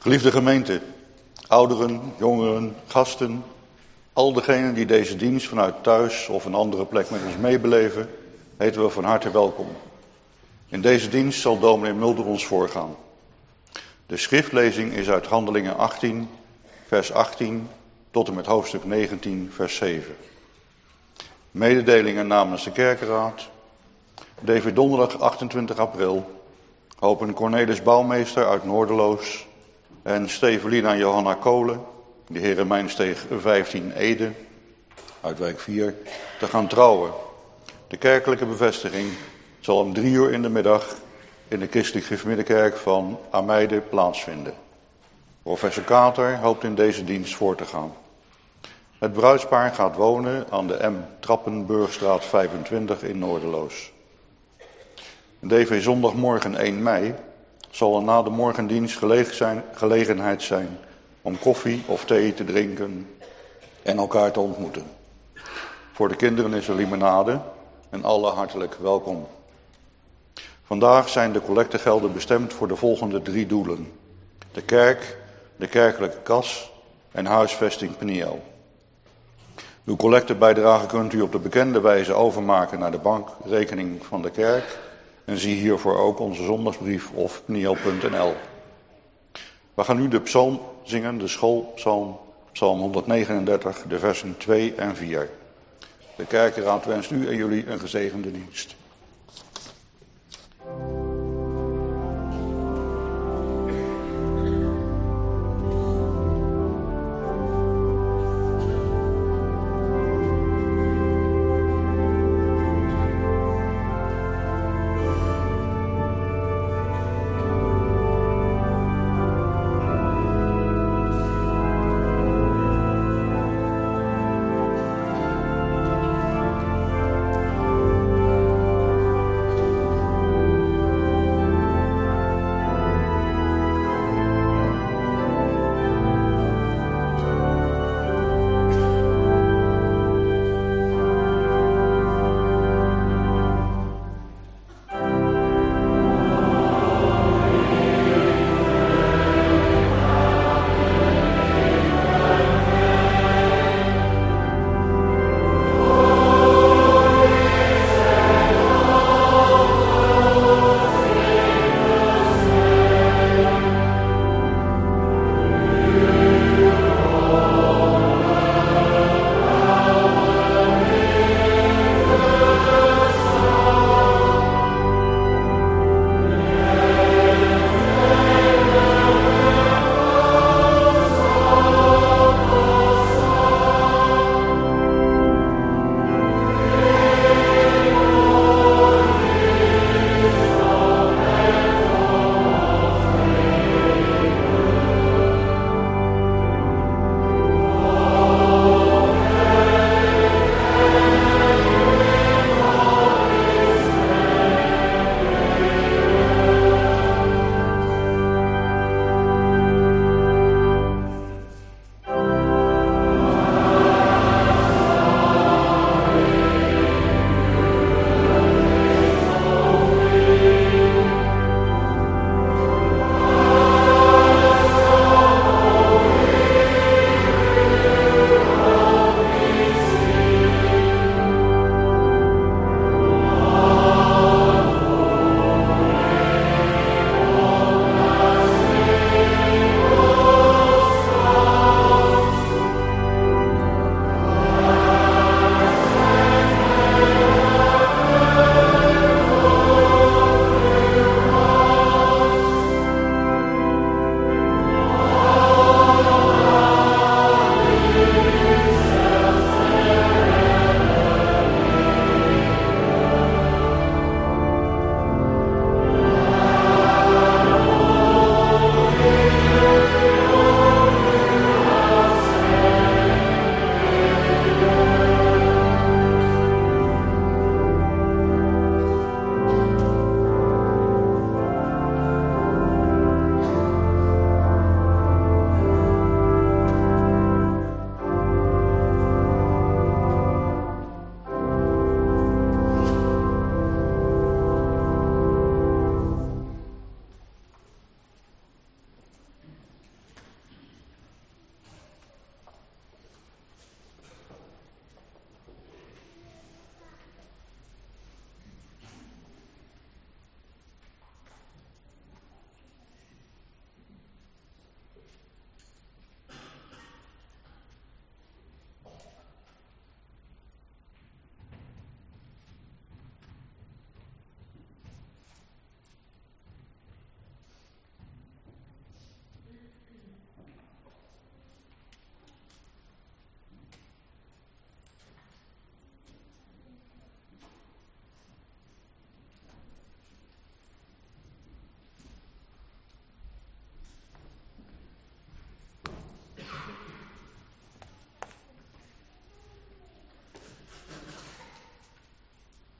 Geliefde gemeente, ouderen, jongeren, gasten, al degenen die deze dienst vanuit thuis of een andere plek met ons meebeleven, heten we van harte welkom. In deze dienst zal dominee Mulder ons voorgaan. De schriftlezing is uit Handelingen 18, vers 18 tot en met hoofdstuk 19, vers 7. Mededelingen namens de kerkenraad. Deze donderdag 28 april hopen Cornelis Bouwmeester uit Noorderloos en Stevelina Johanna Kolen, de Herenmijnsteeg 15 Ede, uit wijk 4, te gaan trouwen. De kerkelijke bevestiging zal om 3 uur in de middag in de Christelijk Gereformeerde van Ameide plaatsvinden. Professor Kater hoopt in deze dienst voor te gaan. Het bruidspaar gaat wonen aan de M. Trappenburgstraat 25 in Noorderloos. DV zondagmorgen 1 mei zal er na de morgendienst gelegenheid zijn om koffie of thee te drinken en elkaar te ontmoeten. Voor de kinderen is er limonade en alle hartelijk welkom. Vandaag zijn de collectegelden bestemd voor de volgende 3 doelen: de kerk, de kerkelijke kas en huisvesting Peniel. Uw collectebijdrage kunt u op de bekende wijze overmaken naar de bankrekening van de kerk en zie hiervoor ook onze zondagsbrief of peniel.nl. We gaan nu de psalm zingen, de schoolpsalm, psalm 139, de versen 2 en 4. De kerkenraad wenst u en jullie een gezegende dienst.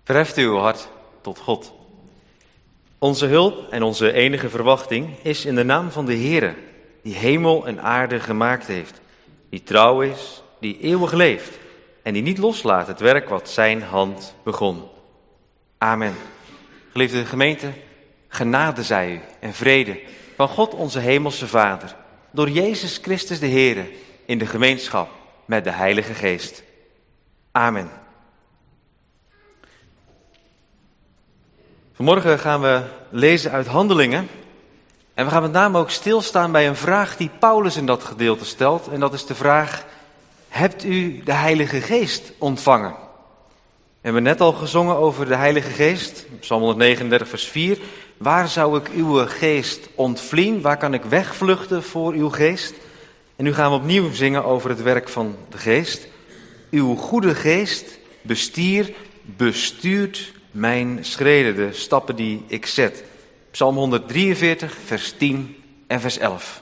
Verheft uw hart tot God. Onze hulp en onze enige verwachting is in de naam van de Heere, die hemel en aarde gemaakt heeft, die trouw is, die eeuwig leeft en die niet loslaat het werk wat zijn hand begon. Amen. Geliefde gemeente, genade zij u en vrede van God onze hemelse Vader, door Jezus Christus de Heere, in de gemeenschap met de Heilige Geest. Amen. Vanmorgen gaan we lezen uit Handelingen en we gaan met name ook stilstaan bij een vraag die Paulus in dat gedeelte stelt. En dat is de vraag, hebt u de Heilige Geest ontvangen? We hebben net al gezongen over de Heilige Geest, Psalm 139 vers 4. Waar zou ik uw geest ontvliehen? Waar kan ik wegvluchten voor uw geest? En nu gaan we opnieuw zingen over het werk van de geest. Uw goede geest bestuurt mijn schreden, de stappen die ik zet. Psalm 143, vers 10 en vers 11.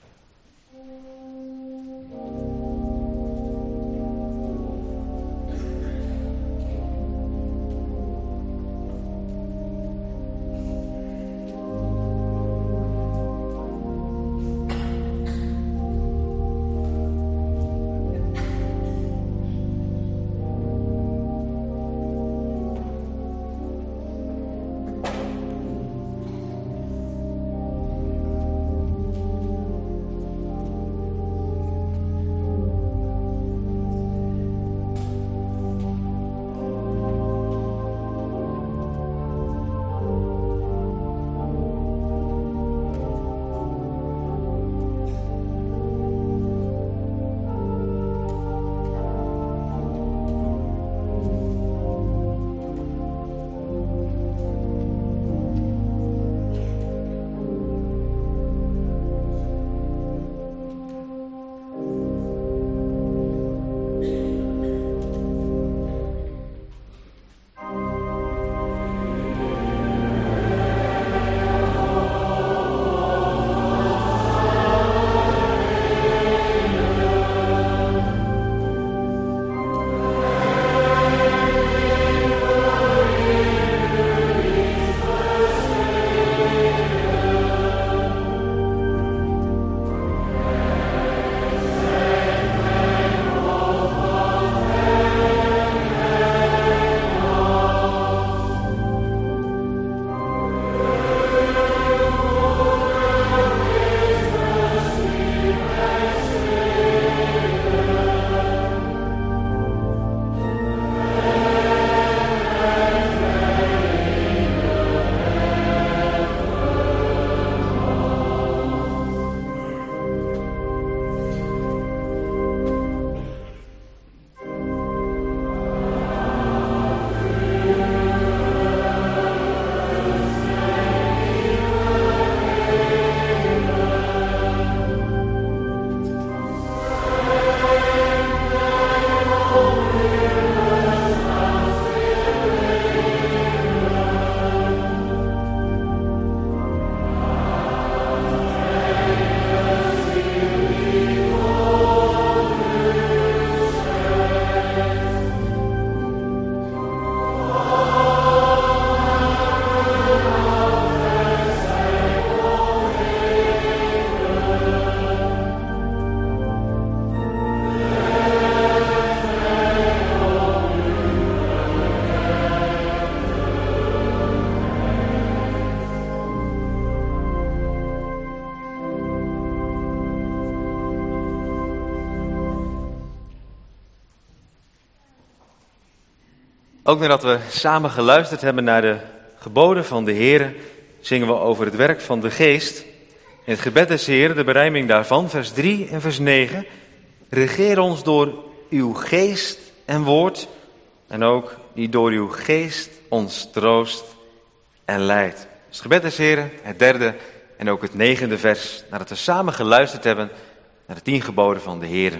Ook nadat we samen geluisterd hebben naar de geboden van de Heere, zingen we over het werk van de Geest. In het gebed des Heeren, de berijming daarvan, vers 3 en vers 9. Regeer ons door uw geest en woord, en ook die door uw geest ons troost en leidt. Dus het gebed des Heeren, het derde en ook het 9e vers, nadat we samen geluisterd hebben naar de 10 geboden van de Heere.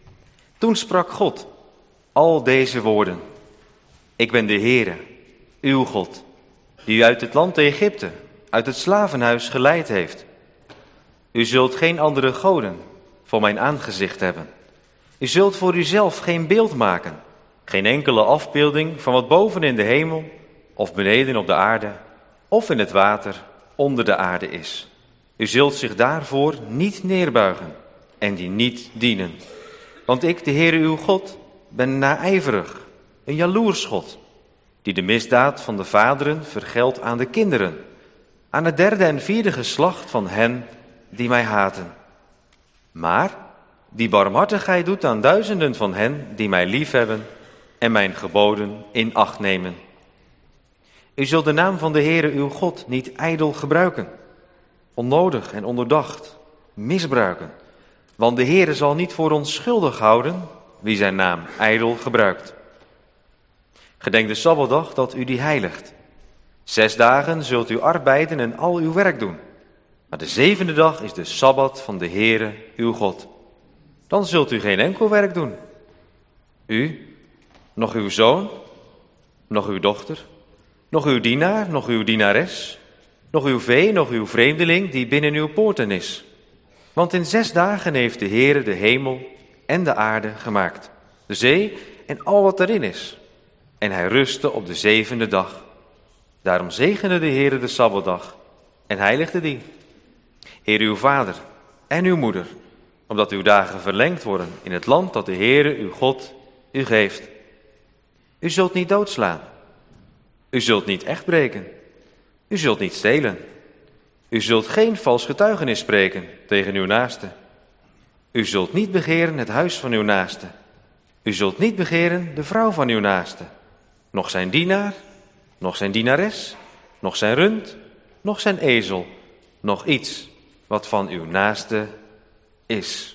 Toen sprak God al deze woorden. Ik ben de Heere, uw God, die u uit het land Egypte, uit het slavenhuis geleid heeft. U zult geen andere goden voor mijn aangezicht hebben. U zult voor uzelf geen beeld maken, Geen enkele afbeelding van wat boven in de hemel of beneden op de aarde of in het water onder de aarde is. U zult zich daarvoor niet neerbuigen en die niet dienen. Want ik, de Heere uw God, ben naijverig, een jaloers God, die de misdaad van de vaderen vergeldt aan de kinderen, aan het derde en vierde geslacht van hen die mij haten. Maar die barmhartigheid doet aan duizenden van hen die mij liefhebben en mijn geboden in acht nemen. U zult de naam van de Heere uw God niet ijdel gebruiken, onnodig en ondoordacht misbruiken. Want de Heere zal niet voor ons schuldig houden wie zijn naam ijdel gebruikt. Gedenk de Sabbatdag dat u die heiligt. 6 dagen zult u arbeiden en al uw werk doen. Maar de 7e dag is de Sabbat van de Heere uw God. Dan zult u geen enkel werk doen. U, nog uw zoon, nog uw dochter, nog uw dienaar, nog uw dienares, nog uw vee, nog uw vreemdeling die binnen uw poorten is. Want in 6 dagen heeft de Heere de hemel en de aarde gemaakt, de zee en al wat erin is. En hij rustte op de 7e dag. Daarom zegende de Heere de Sabbatdag en heiligde die. Eer uw vader en uw moeder, omdat uw dagen verlengd worden in het land dat de Heere uw God u geeft. U zult niet doodslaan. U zult niet echt breken. U zult niet stelen. U zult geen vals getuigenis spreken tegen uw naaste. U zult niet begeren het huis van uw naaste. U zult niet begeren de vrouw van uw naaste. Nog zijn dienaar, nog zijn dienares, nog zijn rund, nog zijn ezel, nog iets wat van uw naaste is.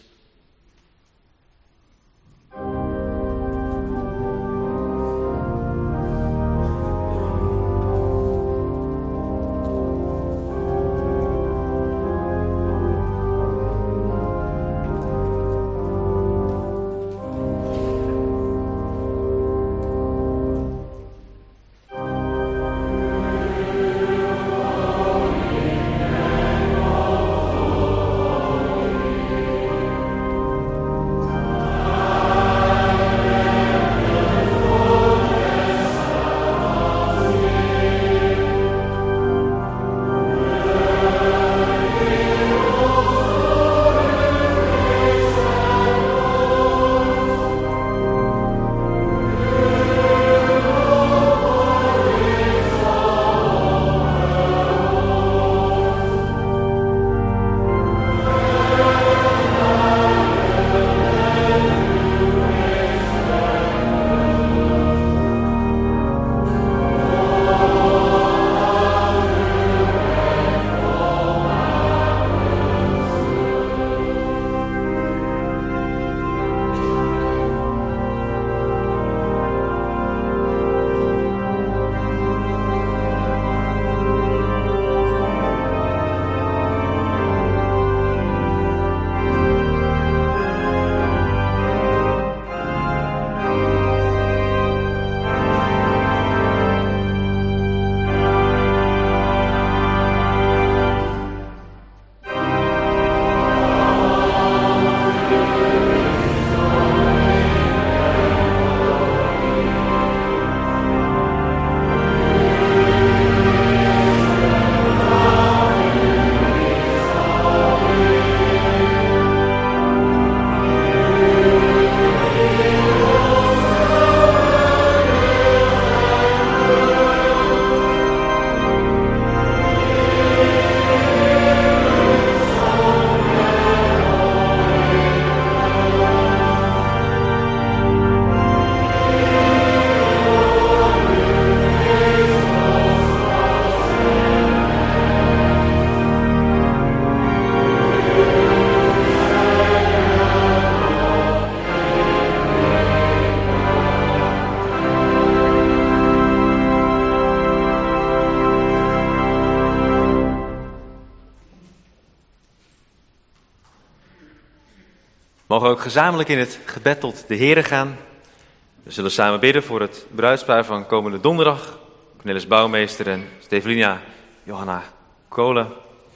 Mogen we ook gezamenlijk in het gebed tot de Heere gaan. We zullen samen bidden voor het bruidspaar van komende donderdag. Cornelis Bouwmeester en Stevelina Johanna Kolen.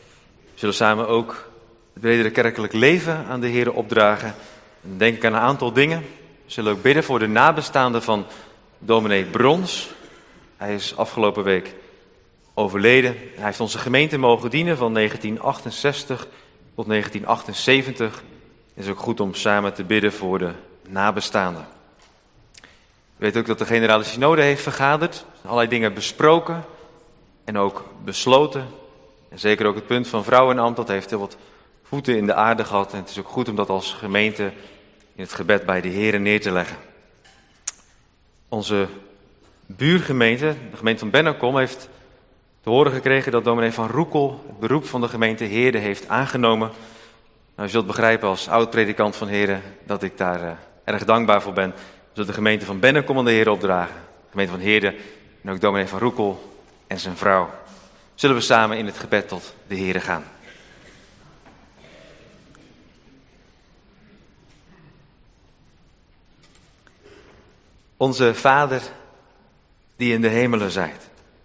We zullen samen ook het bredere kerkelijk leven aan de Heere opdragen. En denk ik aan een aantal dingen. zullen ook bidden voor de nabestaanden van dominee Brons. Hij is afgelopen week overleden. Hij heeft onze gemeente mogen dienen van 1968 tot 1978. Het is ook goed om samen te bidden voor de nabestaanden. U weet ook dat de Generale Synode heeft vergaderd, allerlei dingen besproken en ook besloten. En zeker ook het punt van vrouwenambt, dat heeft heel wat voeten in de aarde gehad. En het is ook goed om dat als gemeente in het gebed bij de Here neer te leggen. Onze buurgemeente, de gemeente van Bennekom, heeft te horen gekregen dat dominee Van Roekel het beroep van de gemeente Heerde heeft aangenomen. Nou, je zult begrijpen als oud-predikant van Heerde dat ik daar erg dankbaar voor ben. We zullen de gemeente van Bennekom aan de Heer opdragen, de gemeente van Heerde en ook dominee Van Roekel en zijn vrouw. Zullen we samen in het gebed tot de Heere gaan. Onze Vader die in de hemelen zijt,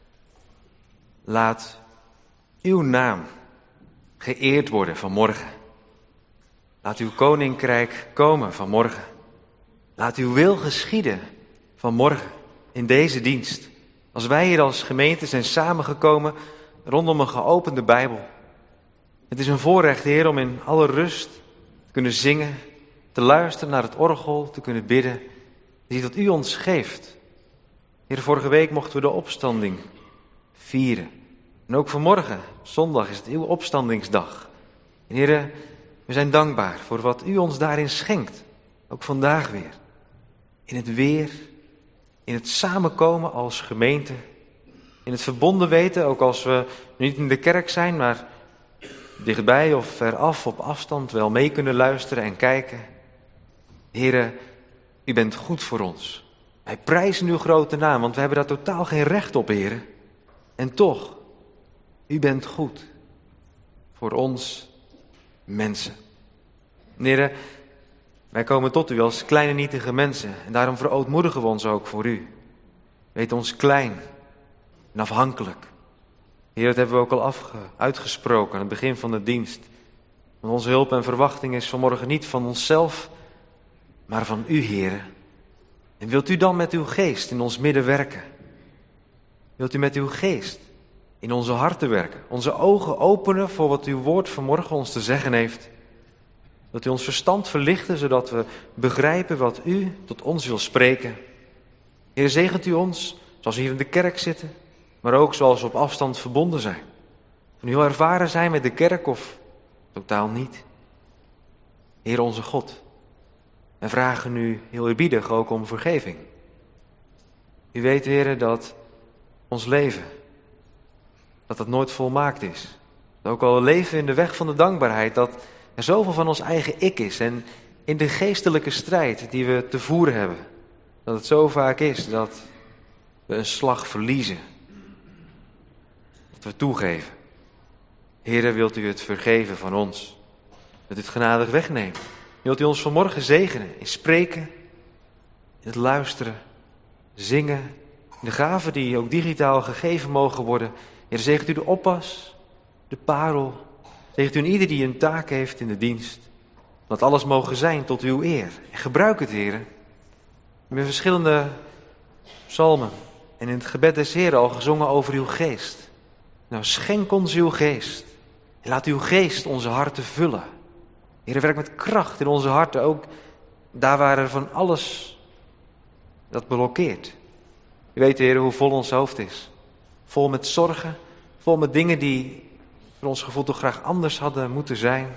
laat uw naam geëerd worden vanmorgen. Laat uw koninkrijk komen vanmorgen. Laat uw wil geschieden vanmorgen in deze dienst. Als wij hier als gemeente zijn samengekomen rondom een geopende Bijbel. Het is een voorrecht, Heer, om in alle rust te kunnen zingen, te luisteren naar het orgel, te kunnen bidden. Die dat u ons geeft. Heer, vorige week mochten we de opstanding vieren. En ook vanmorgen, zondag, is het uw opstandingsdag. En Heer, we zijn dankbaar voor wat u ons daarin schenkt. Ook vandaag weer. In het weer, in het samenkomen als gemeente. In het verbonden weten, ook als we niet in de kerk zijn, maar dichtbij of veraf op afstand wel mee kunnen luisteren en kijken. Heer, u bent goed voor ons. Wij prijzen uw grote naam, want we hebben daar totaal geen recht op, Heer. En toch, u bent goed voor ons mensen. Heer, wij komen tot u als kleine nietige mensen en daarom verootmoedigen we ons ook voor u. Weet ons klein en afhankelijk. Heer, dat hebben we ook al uitgesproken aan het begin van de dienst. Want onze hulp en verwachting is vanmorgen niet van onszelf, maar van u, Heer. En wilt u dan met uw geest in ons midden werken? Wilt u met uw geest in onze harten werken? Onze ogen openen voor wat uw woord vanmorgen ons te zeggen heeft? Wilt u ons verstand verlichten, zodat we begrijpen wat u tot ons wil spreken? Heer, zegent u ons, zoals we hier in de kerk zitten, maar ook zoals we op afstand verbonden zijn. Van u heel ervaren zijn met de kerk of totaal niet. Heer onze God, en vragen u heel eerbiedig ook om vergeving. U weet, Heer, dat ons leven, dat het nooit volmaakt is. Dat ook al leven in de weg van de dankbaarheid, dat er zoveel van ons eigen ik is. En in de geestelijke strijd die we te voeren hebben, dat het zo vaak is dat we een slag verliezen. Dat we toegeven. Heer, wilt u het vergeven van ons? Dat u het genadig wegneemt? Wilt u ons vanmorgen zegenen in spreken, in het luisteren, zingen, in de gaven die ook digitaal gegeven mogen worden. Heer, zegent u de oppas, de parel, zegent u in ieder die een taak heeft in de dienst. Dat alles mogen zijn tot uw eer. En gebruik het, Heer. Met verschillende psalmen en in het gebed des Heeren al gezongen over uw geest. Nou, schenk ons uw geest. En laat uw geest onze harten vullen. Heer, werk met kracht in onze harten, ook daar waar er van alles dat blokkeert. U weet, Heer, hoe vol ons hoofd is. Vol met zorgen, vol met dingen die voor ons gevoel toch graag anders hadden moeten zijn.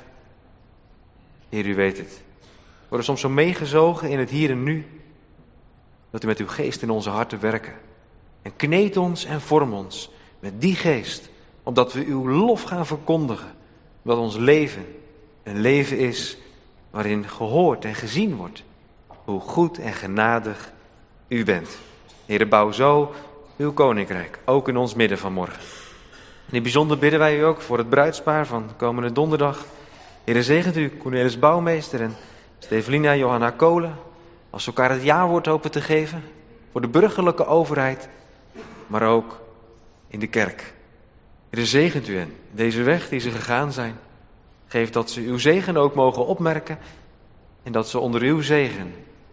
Heer, u weet het. We worden soms zo meegezogen in het hier en nu, dat u met uw geest in onze harten werken. En kneed ons en vorm ons met die geest, opdat we uw lof gaan verkondigen, dat ons leven een leven is waarin gehoord en gezien wordt hoe goed en genadig u bent. Heer, bouw zo uw koninkrijk, ook in ons midden vanmorgen. In het bijzonder bidden wij u ook voor het bruidspaar van komende donderdag. Heer, zegent u Cornelis Bouwmeester en Stevelina Johanna Kolen, als ze elkaar het jawoord hopen te geven, voor de burgerlijke overheid, maar ook in de kerk. Heer, zegent u hen, deze weg die ze gegaan zijn. Geef dat ze uw zegen ook mogen opmerken en dat ze onder uw zegen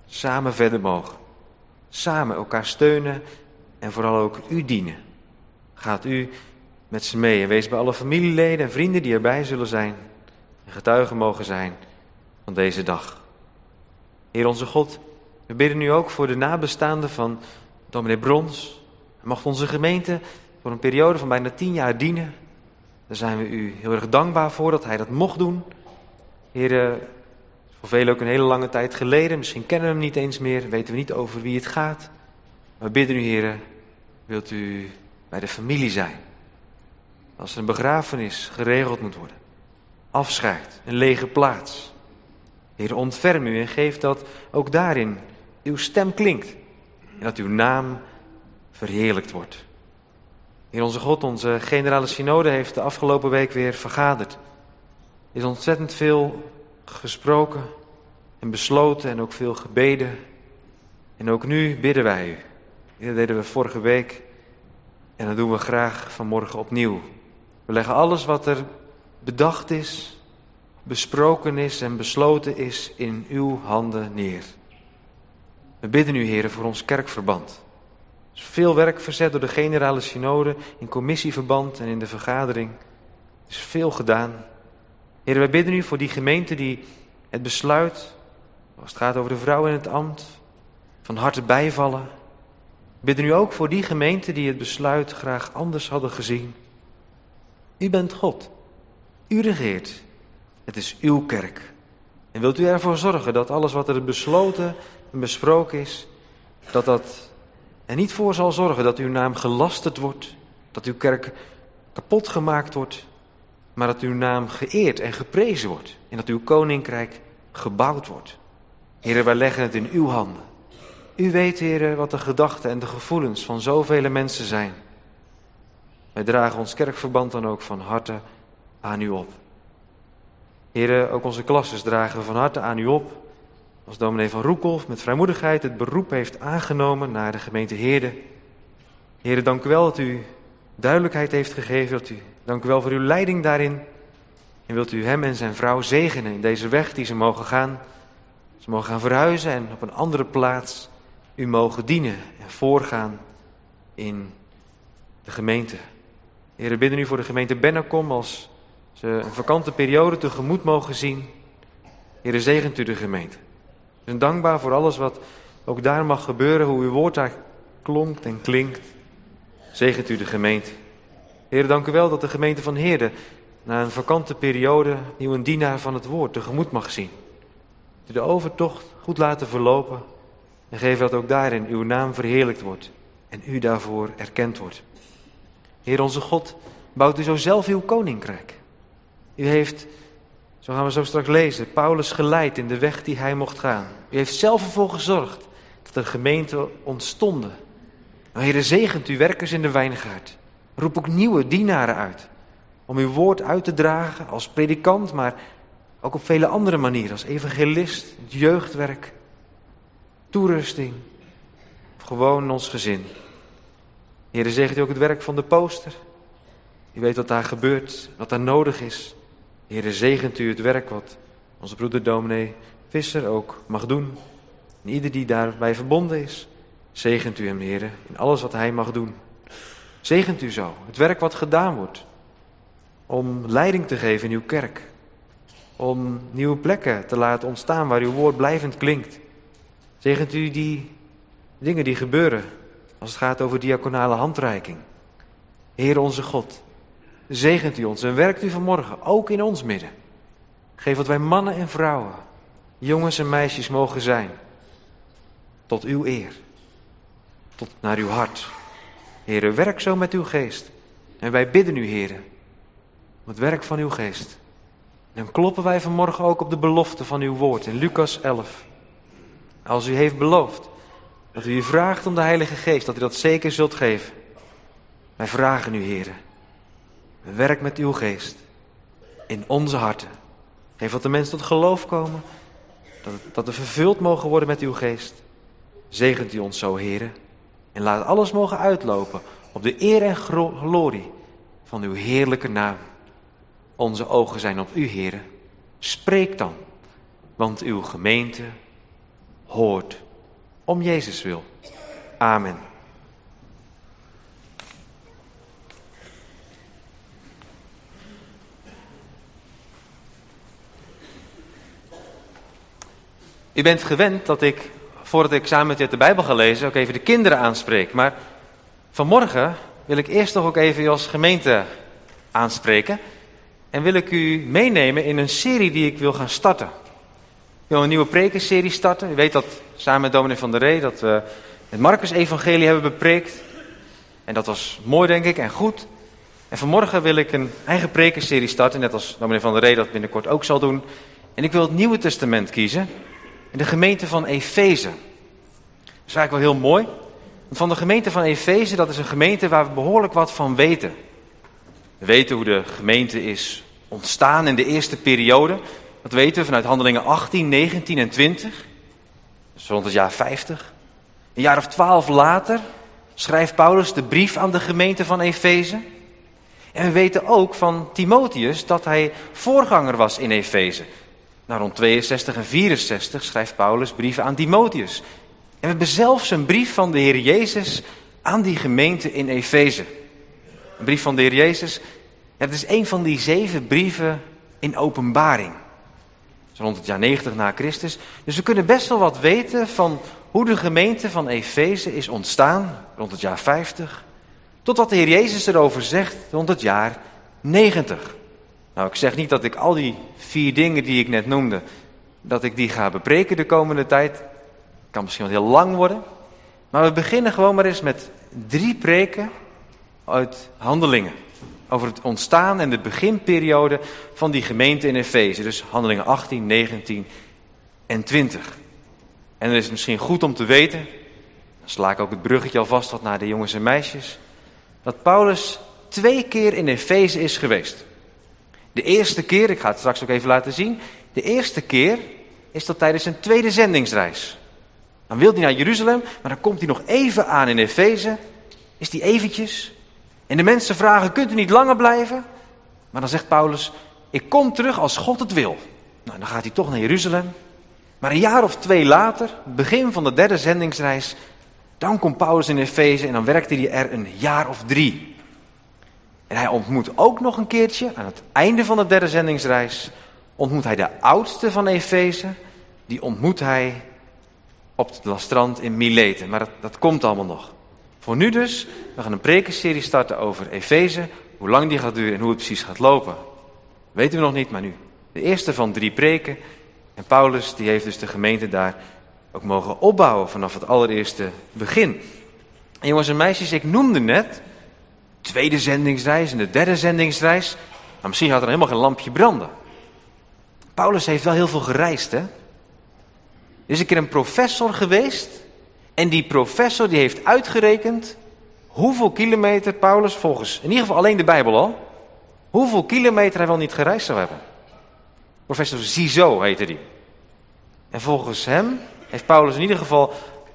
samen verder mogen. Samen elkaar steunen en vooral ook u dienen. Gaat u met ze mee en wees bij alle familieleden en vrienden die erbij zullen zijn en getuigen mogen zijn van deze dag. Heer onze God, we bidden nu ook voor de nabestaanden van dominee Brons. Mocht onze gemeente voor een periode van bijna 10 jaar dienen. Daar zijn we u heel erg dankbaar voor dat hij dat mocht doen. Heer, voor velen ook een hele lange tijd geleden. Misschien kennen we hem niet eens meer, weten we niet over wie het gaat. Maar we bidden u, Heer, wilt u bij de familie zijn. Als er een begrafenis geregeld moet worden. Afscheid, een lege plaats. Heer, ontferm u en geef dat ook daarin uw stem klinkt. En dat uw naam verheerlijkt wordt. Heer onze God, onze generale synode heeft de afgelopen week weer vergaderd. Er is ontzettend veel gesproken en besloten en ook veel gebeden. En ook nu bidden wij u. Dat deden we vorige week en dat doen we graag vanmorgen opnieuw. We leggen alles wat er bedacht is, besproken is en besloten is in uw handen neer. We bidden u, Heer, voor ons kerkverband. Er is veel werk verzet door de generale synode in commissieverband en in de vergadering. Er is veel gedaan. Heer, wij bidden u voor die gemeente die het besluit, als het gaat over de vrouw in het ambt, van harte bijvallen. We bidden u ook voor die gemeente die het besluit graag anders hadden gezien. U bent God. U regeert. Het is uw kerk. En wilt u ervoor zorgen dat alles wat er besloten en besproken is, dat er niet voor zal zorgen dat uw naam gelasterd wordt, dat uw kerk kapot gemaakt wordt, maar dat uw naam geëerd en geprezen wordt en dat uw koninkrijk gebouwd wordt. Heer, wij leggen het in uw handen. U weet, Heer, wat de gedachten en de gevoelens van zoveel mensen zijn. Wij dragen ons kerkverband dan ook van harte aan u op. Heer, ook onze klasses dragen we van harte aan u op. Als dominee van Roekelf met vrijmoedigheid het beroep heeft aangenomen naar de gemeente Heerde. Heer, dank u wel dat u duidelijkheid heeft gegeven. Dank u wel voor uw leiding daarin. En wilt u hem en zijn vrouw zegenen in deze weg die ze mogen gaan. Ze mogen gaan verhuizen en op een andere plaats u mogen dienen en voorgaan in de gemeente. Heer, we bidden u voor de gemeente Bennekom als ze een vakante periode tegemoet mogen zien. Heer, zegent u de gemeente. We zijn dankbaar voor alles wat ook daar mag gebeuren, hoe uw woord daar klonkt en klinkt. Zegent u de gemeente. Heer, dank u wel dat de gemeente van Heerde na een vakante periode nieuw een dienaar van het woord tegemoet mag zien. U de overtocht goed laten verlopen en geef dat ook daarin uw naam verheerlijkt wordt en u daarvoor erkend wordt. Heer onze God, bouwt u zo zelf uw koninkrijk. U heeft, zo gaan we zo straks lezen, Paulus geleid in de weg die hij mocht gaan. U heeft zelf ervoor gezorgd dat er gemeenten ontstonden. Maar Heer, zegent u werkers in de wijngaard. Roep ook nieuwe dienaren uit om uw woord uit te dragen als predikant, maar ook op vele andere manieren, als evangelist, het jeugdwerk, toerusting, of gewoon in ons gezin. Heer, zegent u ook het werk van de poster. U weet wat daar gebeurt, wat daar nodig is. Heer, zegent u het werk wat onze broeder dominee Visser ook mag doen. En ieder die daarbij verbonden is, zegent u hem, Heer, in alles wat hij mag doen. Zegent u zo het werk wat gedaan wordt om leiding te geven in uw kerk. Om nieuwe plekken te laten ontstaan waar uw woord blijvend klinkt. Zegent u die dingen die gebeuren als het gaat over diaconale handreiking. Heer onze God, zegent u ons en werkt u vanmorgen ook in ons midden. Geef dat wij mannen en vrouwen, jongens en meisjes mogen zijn. Tot uw eer. Tot naar uw hart. Heer, werk zo met uw geest. En wij bidden u, Heer, om het werk van uw geest. En dan kloppen wij vanmorgen ook op de belofte van uw woord in Lucas 11. Als u heeft beloofd dat u vraagt om de Heilige Geest, dat u dat zeker zult geven. Wij vragen u, Heer, werk met uw geest in onze harten. Geef dat de mensen tot geloof komen, dat we vervuld mogen worden met uw geest. Zegent u ons zo, Heer, en laat alles mogen uitlopen op de eer en glorie van uw heerlijke naam. Onze ogen zijn op u, Heer. Spreek dan, want uw gemeente hoort. Om Jezus wil. Amen. U bent gewend dat ik, voordat ik samen met u uit de Bijbel ga lezen, ook even de kinderen aanspreek. Maar vanmorgen wil ik eerst toch ook even u als gemeente aanspreken. En wil ik u meenemen in een serie die ik wil gaan starten. Ik wil een nieuwe prekenserie starten. U weet dat samen met dominee Van der Ree dat we het Marcus-evangelie hebben bepreekt. En dat was mooi, denk ik, en goed. En vanmorgen wil ik een eigen prekenserie starten, net als dominee Van der Ree dat binnenkort ook zal doen. En ik wil het Nieuwe Testament kiezen. In de gemeente van Efeze. Dat is eigenlijk wel heel mooi. Want van de gemeente van Efeze, dat is een gemeente waar we behoorlijk wat van weten. We weten hoe de gemeente is ontstaan in de eerste periode. Dat weten we vanuit Handelingen 18, 19 en 20. Dus rond het jaar 50. Een jaar of 12 later schrijft Paulus de brief aan de gemeente van Efeze. En we weten ook van Timotheus dat hij voorganger was in Efeze. Nou, rond 62 en 64 schrijft Paulus brieven aan Timotheus. En we hebben zelfs een brief van de Heer Jezus aan die gemeente in Efeze. Een brief van de Heer Jezus, het is een van die 7 brieven in Openbaring. Dat is rond het jaar 90 na Christus. Dus we kunnen best wel wat weten van hoe de gemeente van Efeze is ontstaan rond het jaar 50. Tot wat de Heer Jezus erover zegt rond het jaar 90. Nou, ik zeg niet dat ik al die 4 dingen die ik net noemde, dat ik die ga bepreken de komende tijd. Kan misschien wel heel lang worden. Maar we beginnen gewoon maar eens met 3 preken uit Handelingen. Over het ontstaan en de beginperiode van die gemeente in Efeze. Dus Handelingen 18, 19 en 20. En dan is het misschien goed om te weten, dan sla ik ook het bruggetje alvast wat naar de jongens en meisjes, dat Paulus 2 keer in Efeze is geweest. De eerste keer, ik ga het straks ook even laten zien, de eerste keer is dat tijdens een tweede zendingsreis. Dan wil hij naar Jeruzalem, maar dan komt hij nog even aan in Efeze, is hij eventjes. En de mensen vragen, kunt u niet langer blijven? Maar dan zegt Paulus, ik kom terug als God het wil. Nou, dan gaat hij toch naar Jeruzalem. Maar een jaar of 2 later, begin van de 3e zendingsreis, dan komt Paulus in Efeze en dan werkte hij er een jaar of 3. En hij ontmoet ook nog een keertje, aan het einde van de 3e zendingsreis, ontmoet hij de oudste van Efeze. Die ontmoet hij op het strand in Mileten. Maar dat komt allemaal nog. Voor nu dus, we gaan een prekenserie starten over Efeze. Hoe lang die gaat duren en hoe het precies gaat lopen, weten we nog niet, maar nu. De eerste van 3 preken. En Paulus die heeft dus de gemeente daar ook mogen opbouwen vanaf het allereerste begin. En jongens en meisjes, ik noemde net 2e zendingsreis en de 3e zendingsreis. Maar misschien gaat er helemaal geen lampje branden. Paulus heeft wel heel veel gereisd, hè. Er is een keer een professor geweest. En die professor die heeft uitgerekend hoeveel kilometer Paulus volgens, in ieder geval alleen de Bijbel al, hoeveel kilometer hij wel niet gereisd zou hebben. Professor Zizou heette die. En volgens hem heeft Paulus in ieder geval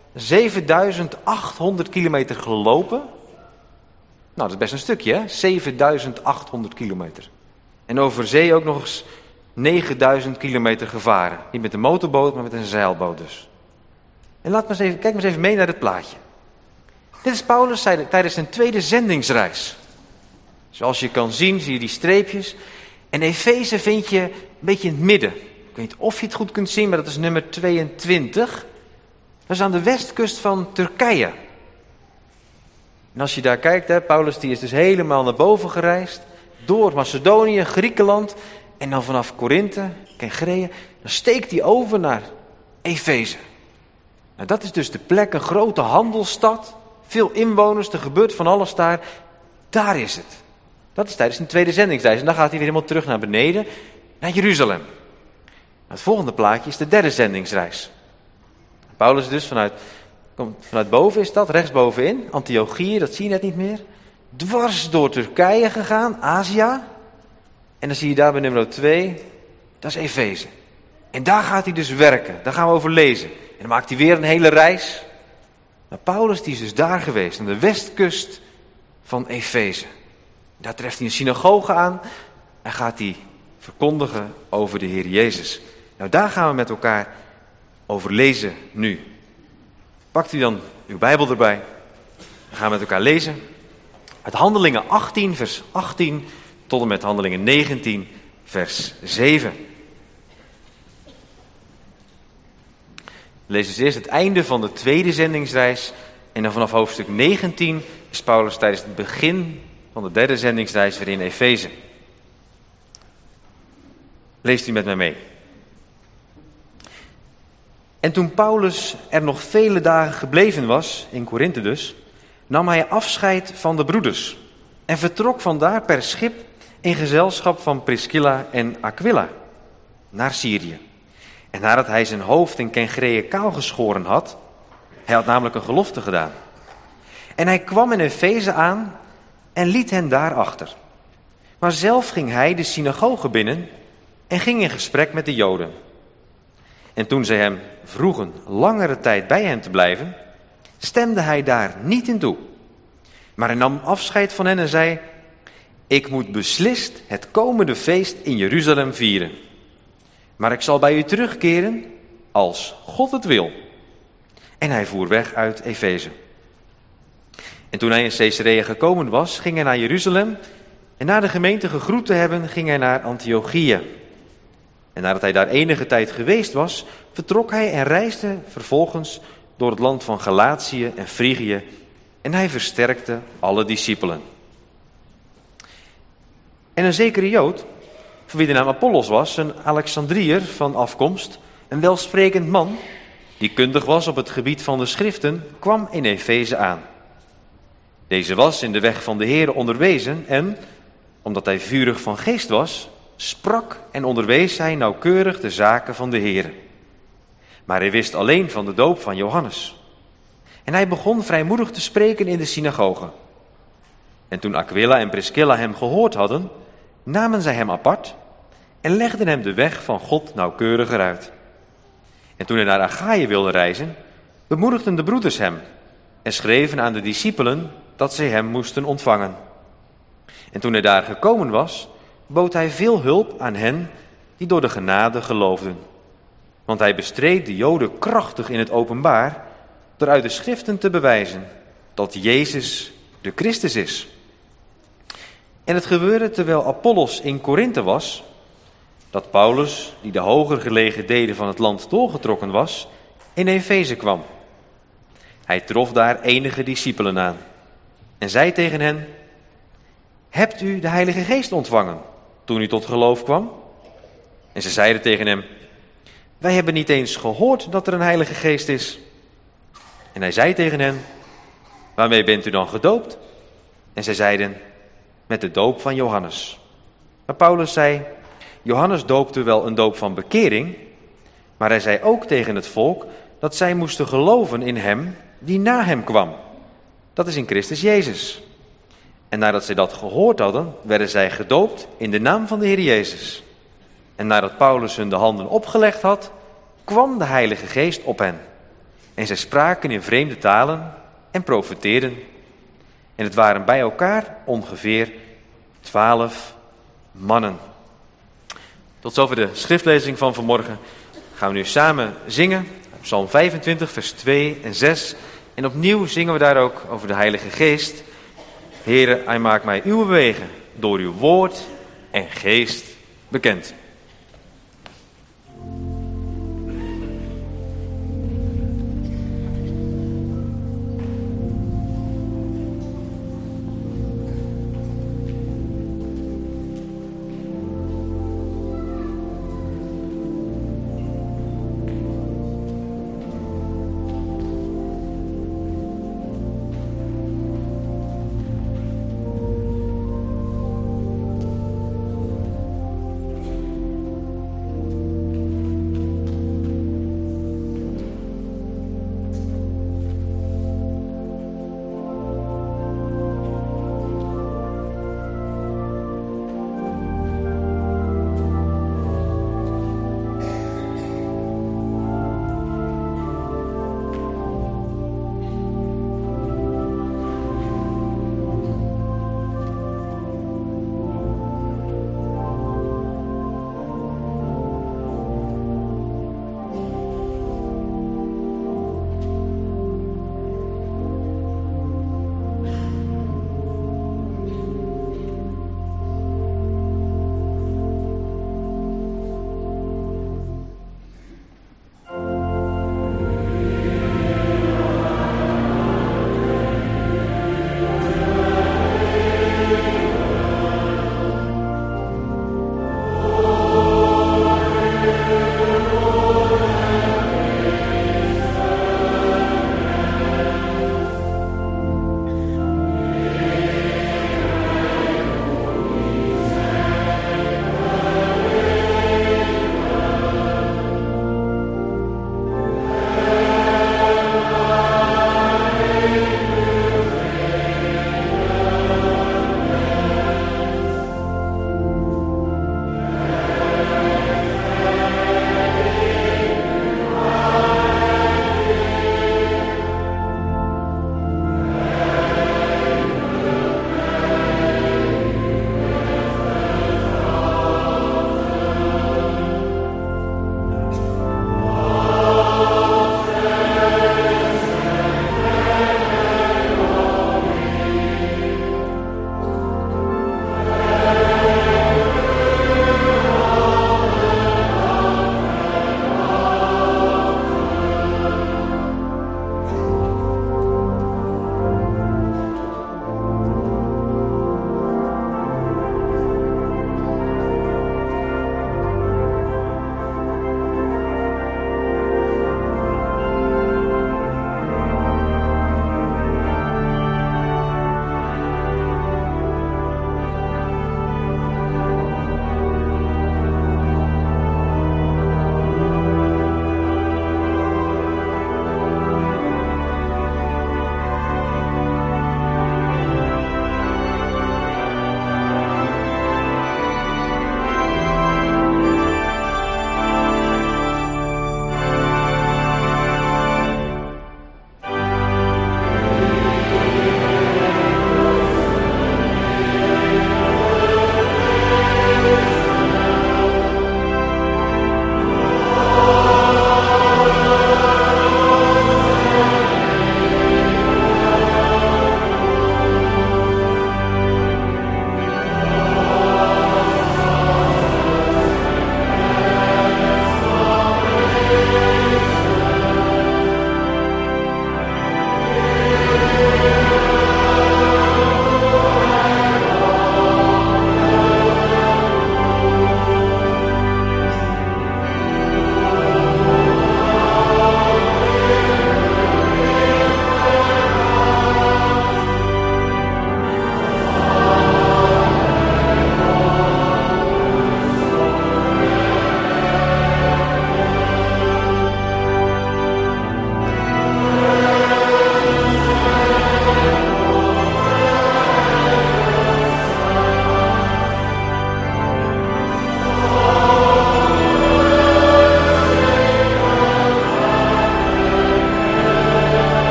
7800 kilometer gelopen. Nou, dat is best een stukje, hè? 7800 kilometer. En over zee ook nog eens 9000 kilometer gevaren. Niet met een motorboot, maar met een zeilboot dus. En kijk maar eens even mee naar het plaatje. Dit is Paulus tijdens zijn 2e zendingsreis. Zoals je kan zien, zie je die streepjes. En Efeze vind je een beetje in het midden. Ik weet niet of je het goed kunt zien, maar dat is nummer 22. Dat is aan de westkust van Turkije. En als je daar kijkt, hè, Paulus die is dus helemaal naar boven gereisd. Door Macedonië, Griekenland. En dan vanaf Korinthe, Kenchreeën, dan steekt hij over naar Efeze. Nou, dat is dus de plek, een grote handelsstad. Veel inwoners, er gebeurt van alles daar. Daar is het. Dat is tijdens een 2e zendingsreis. En dan gaat hij weer helemaal terug naar beneden, naar Jeruzalem. Het volgende plaatje is de 3e zendingsreis. Paulus dus vanuit boven is dat, rechtsbovenin, Antiochië, dat zie je net niet meer. Dwars door Turkije gegaan, Azië. En dan zie je daar bij nummer 2, dat is Efeze. En daar gaat hij dus werken, daar gaan we over lezen. En dan maakt hij weer een hele reis. Maar Paulus die is dus daar geweest, aan de westkust van Efeze. Daar treft hij een synagoge aan en gaat hij verkondigen over de Heer Jezus. Nou, daar gaan we met elkaar over lezen nu. Pakt u dan uw Bijbel erbij. We gaan met elkaar lezen. Uit Handelingen 18, vers 18 tot en met Handelingen 19, vers 7. We lezen dus eerst het einde van de tweede zendingsreis. En dan vanaf hoofdstuk 19 is Paulus tijdens het begin van de derde zendingsreis weer in Efeze. Leest u met mij mee. En toen Paulus er nog vele dagen gebleven was, in Korinthe dus, nam hij afscheid van de broeders en vertrok vandaar per schip in gezelschap van Priscilla en Aquila naar Syrië. En nadat hij zijn hoofd in Kenchreeën kaal geschoren had, hij had namelijk een gelofte gedaan. En hij kwam in Efeze aan en liet hen daar achter. Maar zelf ging hij de synagoge binnen en ging in gesprek met de Joden. En toen zij hem vroegen langere tijd bij hen te blijven, stemde hij daar niet in toe. Maar hij nam afscheid van hen en zei: ik moet beslist het komende feest in Jeruzalem vieren. Maar ik zal bij u terugkeren als God het wil. En hij voer weg uit Efeze. En toen hij in Caesarea gekomen was, ging hij naar Jeruzalem. En na de gemeente gegroet te hebben, ging hij naar Antiochië. En nadat hij daar enige tijd geweest was, vertrok hij en reisde vervolgens door het land van Galatië en Frigië. En hij versterkte alle discipelen. En een zekere Jood, voor wie de naam Apollos was, een Alexandriër van afkomst, een welsprekend man, die kundig was op het gebied van de schriften, kwam in Efeze aan. Deze was in de weg van de Heere onderwezen en, omdat hij vurig van geest was, sprak en onderwees hij nauwkeurig de zaken van de Heere. Maar hij wist alleen van de doop van Johannes. En hij begon vrijmoedig te spreken in de synagoge. En toen Aquila en Priscilla hem gehoord hadden, namen zij hem apart en legden hem de weg van God nauwkeuriger uit. En toen hij naar Achaïe wilde reizen, bemoedigden de broeders hem en schreven aan de discipelen dat zij hem moesten ontvangen. En toen hij daar gekomen was, bood hij veel hulp aan hen die door de genade geloofden. Want hij bestreed de Joden krachtig in het openbaar door uit de schriften te bewijzen dat Jezus de Christus is. En het gebeurde terwijl Apollos in Korinthe was, dat Paulus, die de hoger gelegen delen van het land doorgetrokken was, in Efeze kwam. Hij trof daar enige discipelen aan en zei tegen hen: hebt u de Heilige Geest ontvangen toen u tot geloof kwam? En ze zeiden tegen hem: wij hebben niet eens gehoord dat er een Heilige Geest is. En hij zei tegen hen: waarmee bent u dan gedoopt? En zij zeiden: met de doop van Johannes. Maar Paulus zei: Johannes doopte wel een doop van bekering, maar hij zei ook tegen het volk dat zij moesten geloven in hem die na hem kwam. Dat is in Christus Jezus. En nadat zij dat gehoord hadden, werden zij gedoopt in de naam van de Heer Jezus. En nadat Paulus hun de handen opgelegd had, kwam de Heilige Geest op hen. En zij spraken in vreemde talen en profeteerden. En het waren bij elkaar ongeveer 12 mannen. Tot zover de schriftlezing van vanmorgen. Gaan we nu samen zingen. Psalm 25, vers 2 en 6. En opnieuw zingen we daar ook over de Heilige Geest. Heere, hij maakt mij uw wegen door uw woord en geest bekend.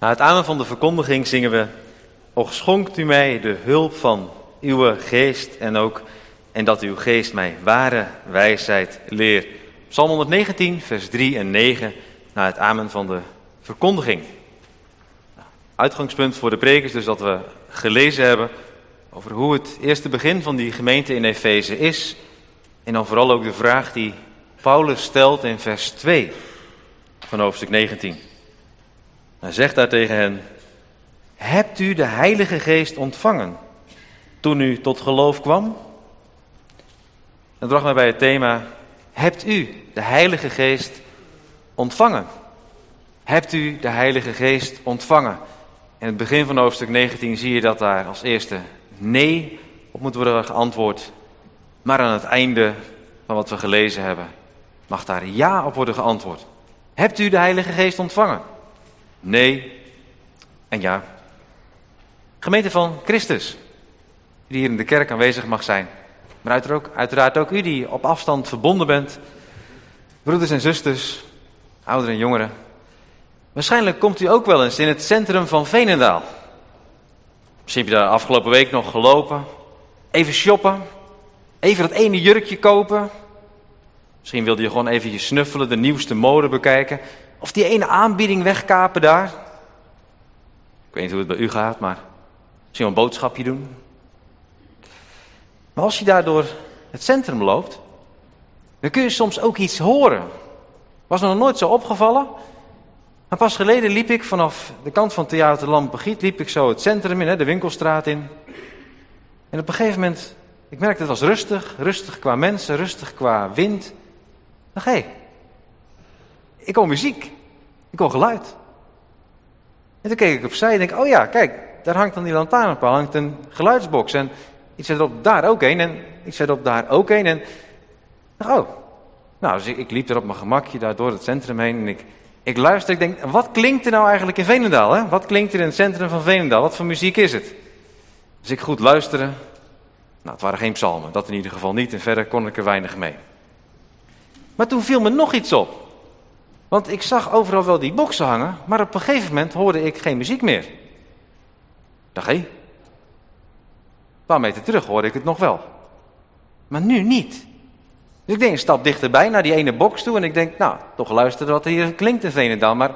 Na het amen van de verkondiging zingen we: Och schonkt u mij de hulp van uw geest en dat uw geest mij ware wijsheid leert. Psalm 119, vers 3 en 9, na het amen van de verkondiging. Uitgangspunt voor de preek is dus dat we gelezen hebben over hoe het eerste begin van die gemeente in Efeze is. En dan vooral ook de vraag die Paulus stelt in vers 2 van hoofdstuk 19. Hij zegt daar tegen hen: hebt u de Heilige Geest ontvangen toen u tot geloof kwam? Dat bracht mij bij het thema: hebt u de Heilige Geest ontvangen? Hebt u de Heilige Geest ontvangen? In het begin van hoofdstuk 19 zie je dat daar als eerste nee op moet worden geantwoord. Maar aan het einde van wat we gelezen hebben, mag daar ja op worden geantwoord. Hebt u de Heilige Geest ontvangen? Nee en ja. Gemeente van Christus, die hier in de kerk aanwezig mag zijn. Maar uiteraard ook u die op afstand verbonden bent. Broeders en zusters, ouderen en jongeren. Waarschijnlijk komt u ook wel eens in het centrum van Veenendaal. Misschien heb je daar afgelopen week nog gelopen. Even shoppen. Even dat ene jurkje kopen. Misschien wilde je gewoon even snuffelen, de nieuwste mode bekijken. Of die ene aanbieding wegkapen daar. Ik weet niet hoe het bij u gaat, maar misschien een boodschapje doen. Maar als je daar door het centrum loopt, dan kun je soms ook iets horen. Was me nog nooit zo opgevallen. Maar pas geleden liep ik vanaf de kant van Theater Lampengiet, liep ik zo het centrum in, de winkelstraat in. En op een gegeven moment, ik merkte het was rustig qua mensen, rustig qua wind. Ik dacht, hé, ik hoor muziek, ik hoor geluid. En toen keek ik opzij en denk, oh ja, kijk, daar hangt aan die lantaarnpaal hangt een geluidsbox. En iets verderop daar ook een en iets verderop daar ook een. En ik dacht, oh, nou, dus ik liep er op mijn gemakje daar door het centrum heen en ik luister, ik denk, wat klinkt er nou eigenlijk in Veenendaal? Hè? Wat klinkt er in het centrum van Veenendaal? Wat voor muziek is het? Dus ik goed luisteren. Nou, het waren geen psalmen, dat in ieder geval niet. En verder kon ik er weinig mee. Maar toen viel me nog iets op. Want ik zag overal wel die boksen hangen, maar op een gegeven moment hoorde ik geen muziek meer. Ik dacht, hé, een paar meter terug hoorde ik het nog wel. Maar nu niet. Dus ik denk een stap dichterbij naar die ene box toe en ik denk, nou, toch luisteren wat er hier klinkt in Veenendaal, maar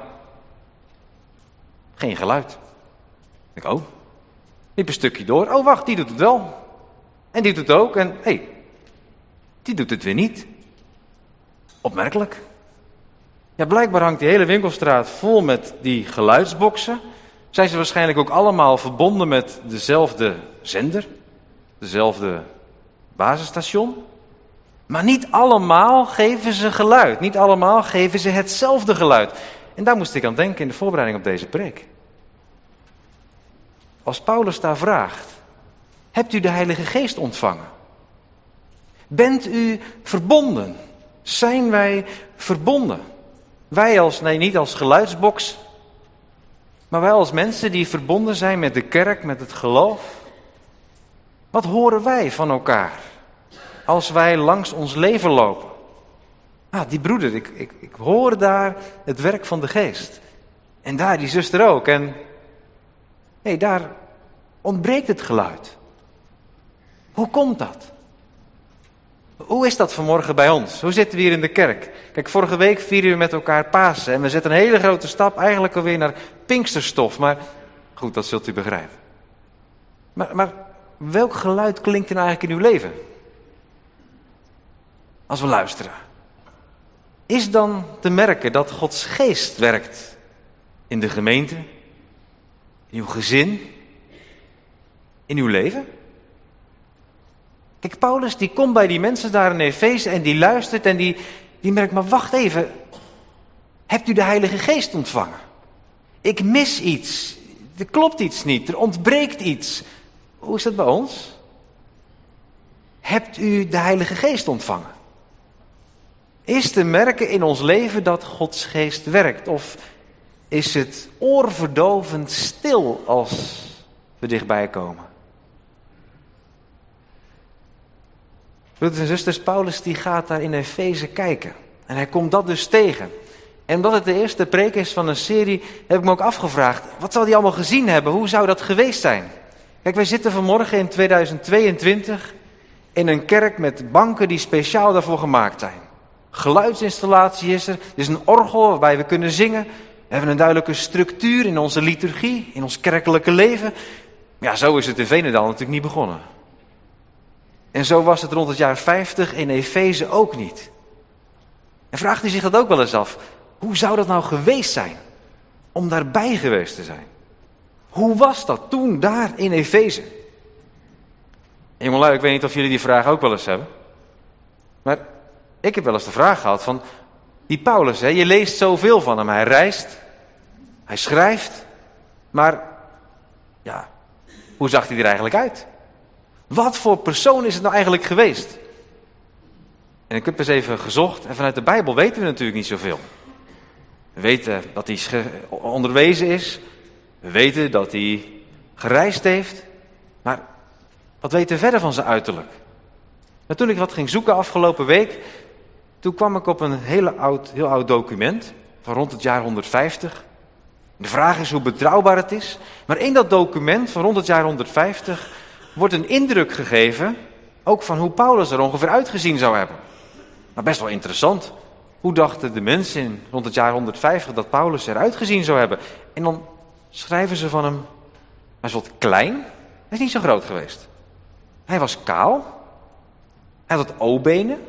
geen geluid. Ik denk, oh, liep een stukje door. Oh, wacht, die doet het wel. En die doet het ook en hé, die doet het weer niet. Opmerkelijk. Ja, blijkbaar hangt die hele winkelstraat vol met die geluidsboxen. Zijn ze waarschijnlijk ook allemaal verbonden met dezelfde zender, dezelfde basisstation. Maar niet allemaal geven ze geluid. Niet allemaal geven ze hetzelfde geluid. En daar moest ik aan denken in de voorbereiding op deze preek. Als Paulus daar vraagt, hebt u de Heilige Geest ontvangen? Bent u verbonden? Zijn wij verbonden? Wij niet als geluidsbox, maar wij als mensen die verbonden zijn met de kerk, met het geloof. Wat horen wij van elkaar als wij langs ons leven lopen? Ah, die broeder, ik hoor daar het werk van de Geest. En daar die zuster ook. En daar ontbreekt het geluid. Hoe komt dat? Hoe is dat vanmorgen bij ons? Hoe zitten we hier in de kerk? Kijk, vorige week vieren we met elkaar Pasen. En we zetten een hele grote stap eigenlijk alweer naar Pinksterstof. Maar goed, dat zult u begrijpen. Maar welk geluid klinkt er nou eigenlijk in uw leven? Als we luisteren. Is dan te merken dat Gods Geest werkt in de gemeente, in uw gezin, in uw leven? Kijk, Paulus die komt bij die mensen daar in Efeze en die luistert en die merkt, maar wacht even, hebt u de Heilige Geest ontvangen? Ik mis iets, er klopt iets niet, er ontbreekt iets. Hoe is dat bij ons? Hebt u de Heilige Geest ontvangen? Is te merken in ons leven dat Gods Geest werkt? Of is het oorverdovend stil als we dichtbij komen? Broeders en zusters, Paulus die gaat daar in Efeze kijken. En hij komt dat dus tegen. En omdat het de eerste preek is van een serie, heb ik me ook afgevraagd, wat zou hij allemaal gezien hebben? Hoe zou dat geweest zijn? Kijk, wij zitten vanmorgen in 2022 in een kerk met banken die speciaal daarvoor gemaakt zijn. Geluidsinstallatie is er is een orgel waarbij we kunnen zingen. We hebben een duidelijke structuur in onze liturgie, in ons kerkelijke leven. Ja, zo is het in Veenendaal natuurlijk niet begonnen. En zo was het rond het jaar 50 in Efeze ook niet. En vraagt u zich dat ook wel eens af. Hoe zou dat nou geweest zijn om daarbij geweest te zijn? Hoe was dat toen daar in Efeze? En jongelui, ik weet niet of jullie die vraag ook wel eens hebben. Maar ik heb wel eens de vraag gehad van die Paulus, je leest zoveel van hem. Hij reist, hij schrijft, maar ja, hoe zag hij er eigenlijk uit? Wat voor persoon is het nou eigenlijk geweest? En ik heb eens even gezocht en vanuit de Bijbel weten we natuurlijk niet zoveel. We weten dat hij onderwezen is, we weten dat hij gereisd heeft, maar wat weten we verder van zijn uiterlijk? En toen ik wat ging zoeken afgelopen week, toen kwam ik op een heel oud document van rond het jaar 150. De vraag is hoe betrouwbaar het is. Maar in dat document van rond het jaar 150 wordt een indruk gegeven, ook van hoe Paulus er ongeveer uitgezien zou hebben. Maar best wel interessant. Hoe dachten de mensen rond het jaar 150 dat Paulus eruit gezien zou hebben? En dan schrijven ze van hem, hij is wat klein, hij is niet zo groot geweest. Hij was kaal, hij had O-benen,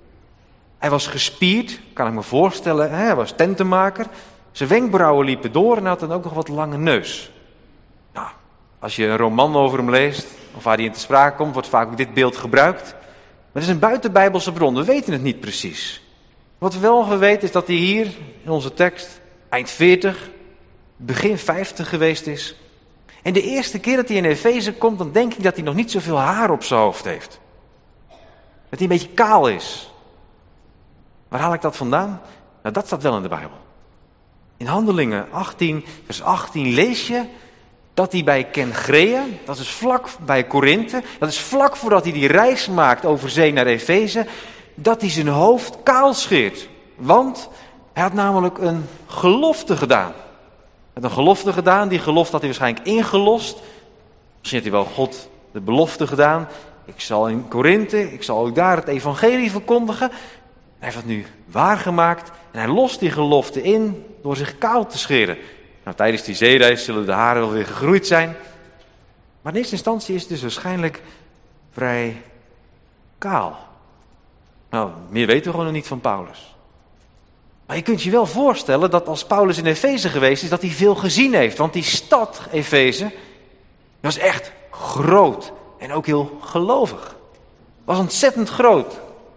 hij was gespierd, kan ik me voorstellen, hij was tentenmaker. Zijn wenkbrauwen liepen door en hij had dan ook nog wat lange neus. Nou, als je een roman over hem leest, of waar hij in te sprake komt, wordt vaak ook dit beeld gebruikt. Maar het is een buitenbijbelse bron, we weten het niet precies. Wat we wel weten is dat hij hier in onze tekst eind 40, begin 50 geweest is. En de eerste keer dat hij in Efeze komt, dan denk ik dat hij nog niet zoveel haar op zijn hoofd heeft. Dat hij een beetje kaal is. Waar haal ik dat vandaan? Nou, dat staat wel in de Bijbel. In Handelingen 18, vers 18 lees je dat hij bij Kenkrea, dat is vlak bij Korinthe, dat is vlak voordat hij die reis maakt over zee naar Efeze, dat hij zijn hoofd kaal scheert. Want hij had namelijk een gelofte gedaan. Hij had een gelofte gedaan, die gelofte had hij waarschijnlijk ingelost. Misschien had hij wel God de belofte gedaan. Ik zal in Korinthe, ik zal ook daar het evangelie verkondigen. Hij heeft dat nu waargemaakt en hij lost die gelofte in door zich kaal te scheren. Nou, tijdens die zeereis zullen de haren wel weer gegroeid zijn. Maar in eerste instantie is het dus waarschijnlijk vrij kaal. Nou, meer weten we gewoon nog niet van Paulus. Maar je kunt je wel voorstellen dat als Paulus in Efeze geweest is, dat hij veel gezien heeft. Want die stad, Efeze, was echt groot en ook heel gelovig. Was ontzettend groot.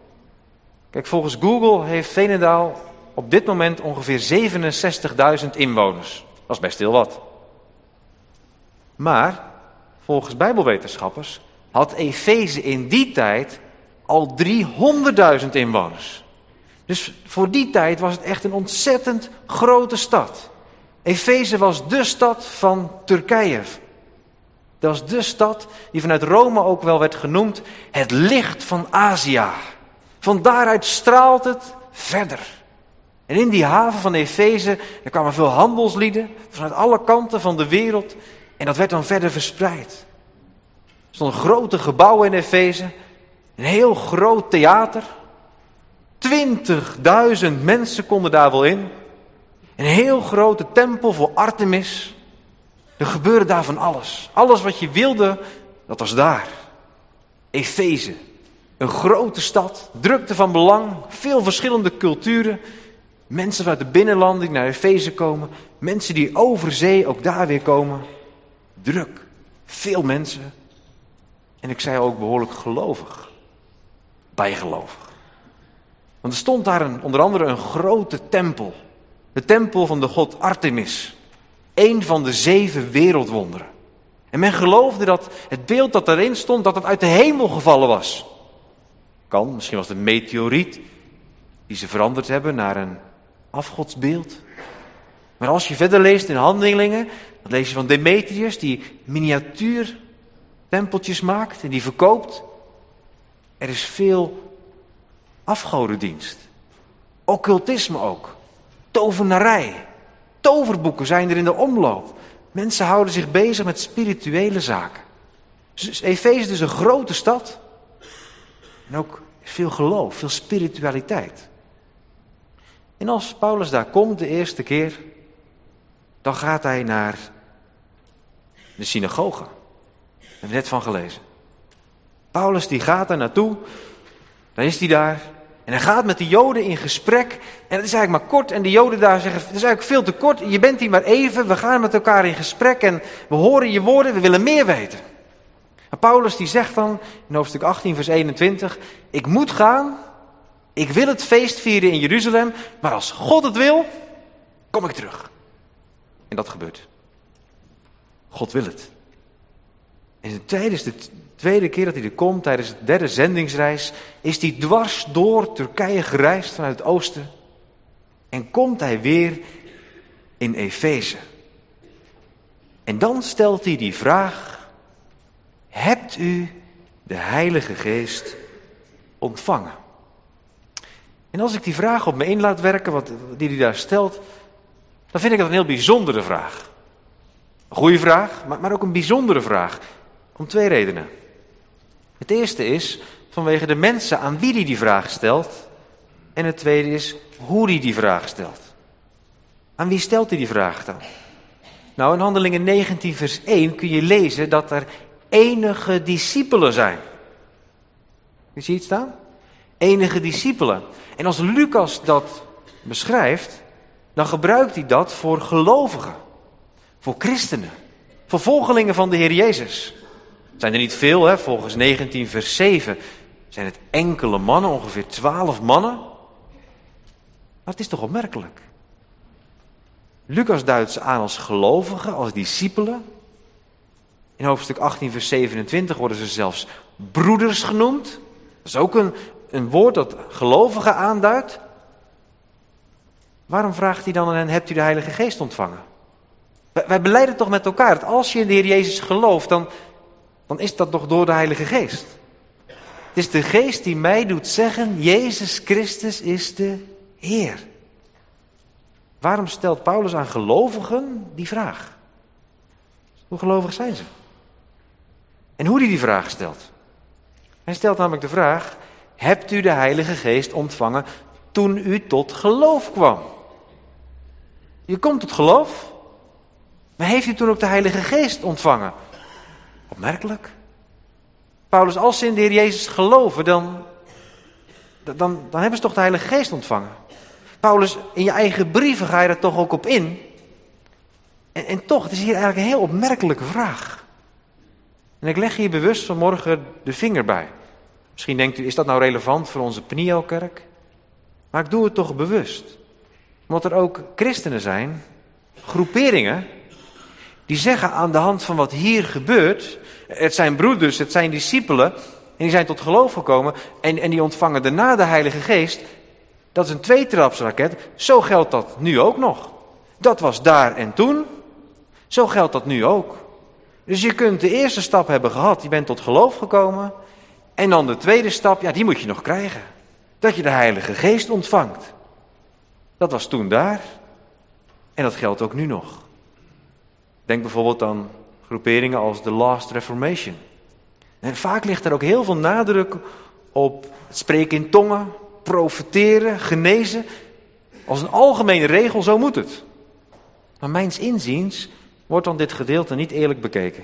Kijk, volgens Google heeft Veenendaal op dit moment ongeveer 67.000 inwoners. Dat is best heel wat. Maar, volgens Bijbelwetenschappers, had Efeze in die tijd al 300.000 inwoners. Dus voor die tijd was het echt een ontzettend grote stad. Efeze was de stad van Turkije. Dat was de stad die vanuit Rome ook wel werd genoemd het licht van Azië. Van daaruit straalt het verder. En in die haven van Efeze, daar kwamen veel handelslieden vanuit alle kanten van de wereld. En dat werd dan verder verspreid. Er stonden grote gebouwen in Efeze. Een heel groot theater. 20.000 mensen konden daar wel in. Een heel grote tempel voor Artemis. Er gebeurde daar van alles. Alles wat je wilde, dat was daar. Efeze. Een grote stad, drukte van belang, veel verschillende culturen. Mensen vanuit de binnenlanden die naar Efeze komen. Mensen die over zee ook daar weer komen. Druk, veel mensen. En ik zei ook behoorlijk gelovig. Bijgelovig. Want er stond daar onder andere een grote tempel. De tempel van de god Artemis. Een van de 7 wereldwonderen. En men geloofde dat het beeld dat daarin stond, dat het uit de hemel gevallen was. Kan, misschien was het een meteoriet die ze veranderd hebben naar een afgodsbeeld. Maar als je verder leest in Handelingen, dan lees je van Demetrius die miniatuurtempeltjes maakt en die verkoopt. Er is veel afgodendienst. Occultisme ook. tovenarij. Toverboeken zijn er in de omloop. Mensen houden zich bezig met spirituele zaken. Dus Efeze is dus een grote stad. En ook veel geloof, veel spiritualiteit. En als Paulus daar komt de eerste keer, dan gaat hij naar de synagoge. Daar hebben we net van gelezen. Paulus die gaat daar naartoe, dan is hij daar. En hij gaat met de Joden in gesprek. En het is eigenlijk maar kort. En de Joden daar zeggen, het is eigenlijk veel te kort. Je bent hier maar even, we gaan met elkaar in gesprek. En we horen je woorden, we willen meer weten. En Paulus die zegt dan in hoofdstuk 18 vers 21. Ik moet gaan, ik wil het feest vieren in Jeruzalem. Maar als God het wil, kom ik terug. En dat gebeurt. God wil het. En tijdens de tweede keer dat hij er komt, tijdens de derde zendingsreis, is hij dwars door Turkije gereisd vanuit het oosten. En komt hij weer in Efeze. En dan stelt hij die vraag: hebt u de Heilige Geest ontvangen? En als ik die vraag op me in laat werken, die hij daar stelt, dan vind ik dat een heel bijzondere vraag. Een goede vraag, maar ook een bijzondere vraag. Om twee redenen. Het eerste is vanwege de mensen aan wie hij die vraag stelt. En het tweede is hoe hij die vraag stelt. Aan wie stelt hij die vraag dan? Nou, in Handelingen 19 vers 1 kun je lezen dat er enige discipelen zijn. Je ziet het staan? Enige discipelen. En als Lucas dat beschrijft, dan gebruikt hij dat voor gelovigen. Voor christenen. Voor volgelingen van de Heer Jezus. Het zijn er niet veel, hè? Volgens 19 vers 7 zijn het enkele mannen, ongeveer 12 mannen. Maar het is toch opmerkelijk. Lucas duidt ze aan als gelovigen, als discipelen. In hoofdstuk 18 vers 27 worden ze zelfs broeders genoemd. Dat is ook een woord dat gelovigen aanduidt. Waarom vraagt hij dan aan hen, hebt u de Heilige Geest ontvangen? Wij belijden toch met elkaar dat als je in de Heer Jezus gelooft, dan is dat toch door de Heilige Geest. Het is de Geest die mij doet zeggen, Jezus Christus is de Heer. Waarom stelt Paulus aan gelovigen die vraag? Hoe gelovig zijn ze? En hoe hij die vraag stelt? Hij stelt namelijk de vraag, hebt u de Heilige Geest ontvangen toen u tot geloof kwam? Je komt tot geloof, maar heeft u toen ook de Heilige Geest ontvangen? Opmerkelijk. Paulus, als ze in de Heer Jezus geloven, dan hebben ze toch de Heilige Geest ontvangen. Paulus, in je eigen brieven ga je er toch ook op in. En toch, het is hier eigenlijk een heel opmerkelijke vraag. En ik leg hier bewust vanmorgen de vinger bij. Misschien denkt u, is dat nou relevant voor onze Pnio-kerk? Maar ik doe het toch bewust. Omdat er ook christenen zijn, groeperingen, die zeggen aan de hand van wat hier gebeurt, het zijn broeders, het zijn discipelen, en die zijn tot geloof gekomen, en die ontvangen daarna de Heilige Geest. Dat is een tweetrapsraket, zo geldt dat nu ook nog. Dat was daar en toen, zo geldt dat nu ook. Dus je kunt de eerste stap hebben gehad, je bent tot geloof gekomen, en dan de tweede stap, ja, die moet je nog krijgen. Dat je de Heilige Geest ontvangt. Dat was toen daar, en dat geldt ook nu nog. Denk bijvoorbeeld aan groeperingen als de Last Reformation. En vaak ligt er ook heel veel nadruk op het spreken in tongen, profeteren, genezen. Als een algemene regel, zo moet het. Maar mijns inziens wordt dan dit gedeelte niet eerlijk bekeken.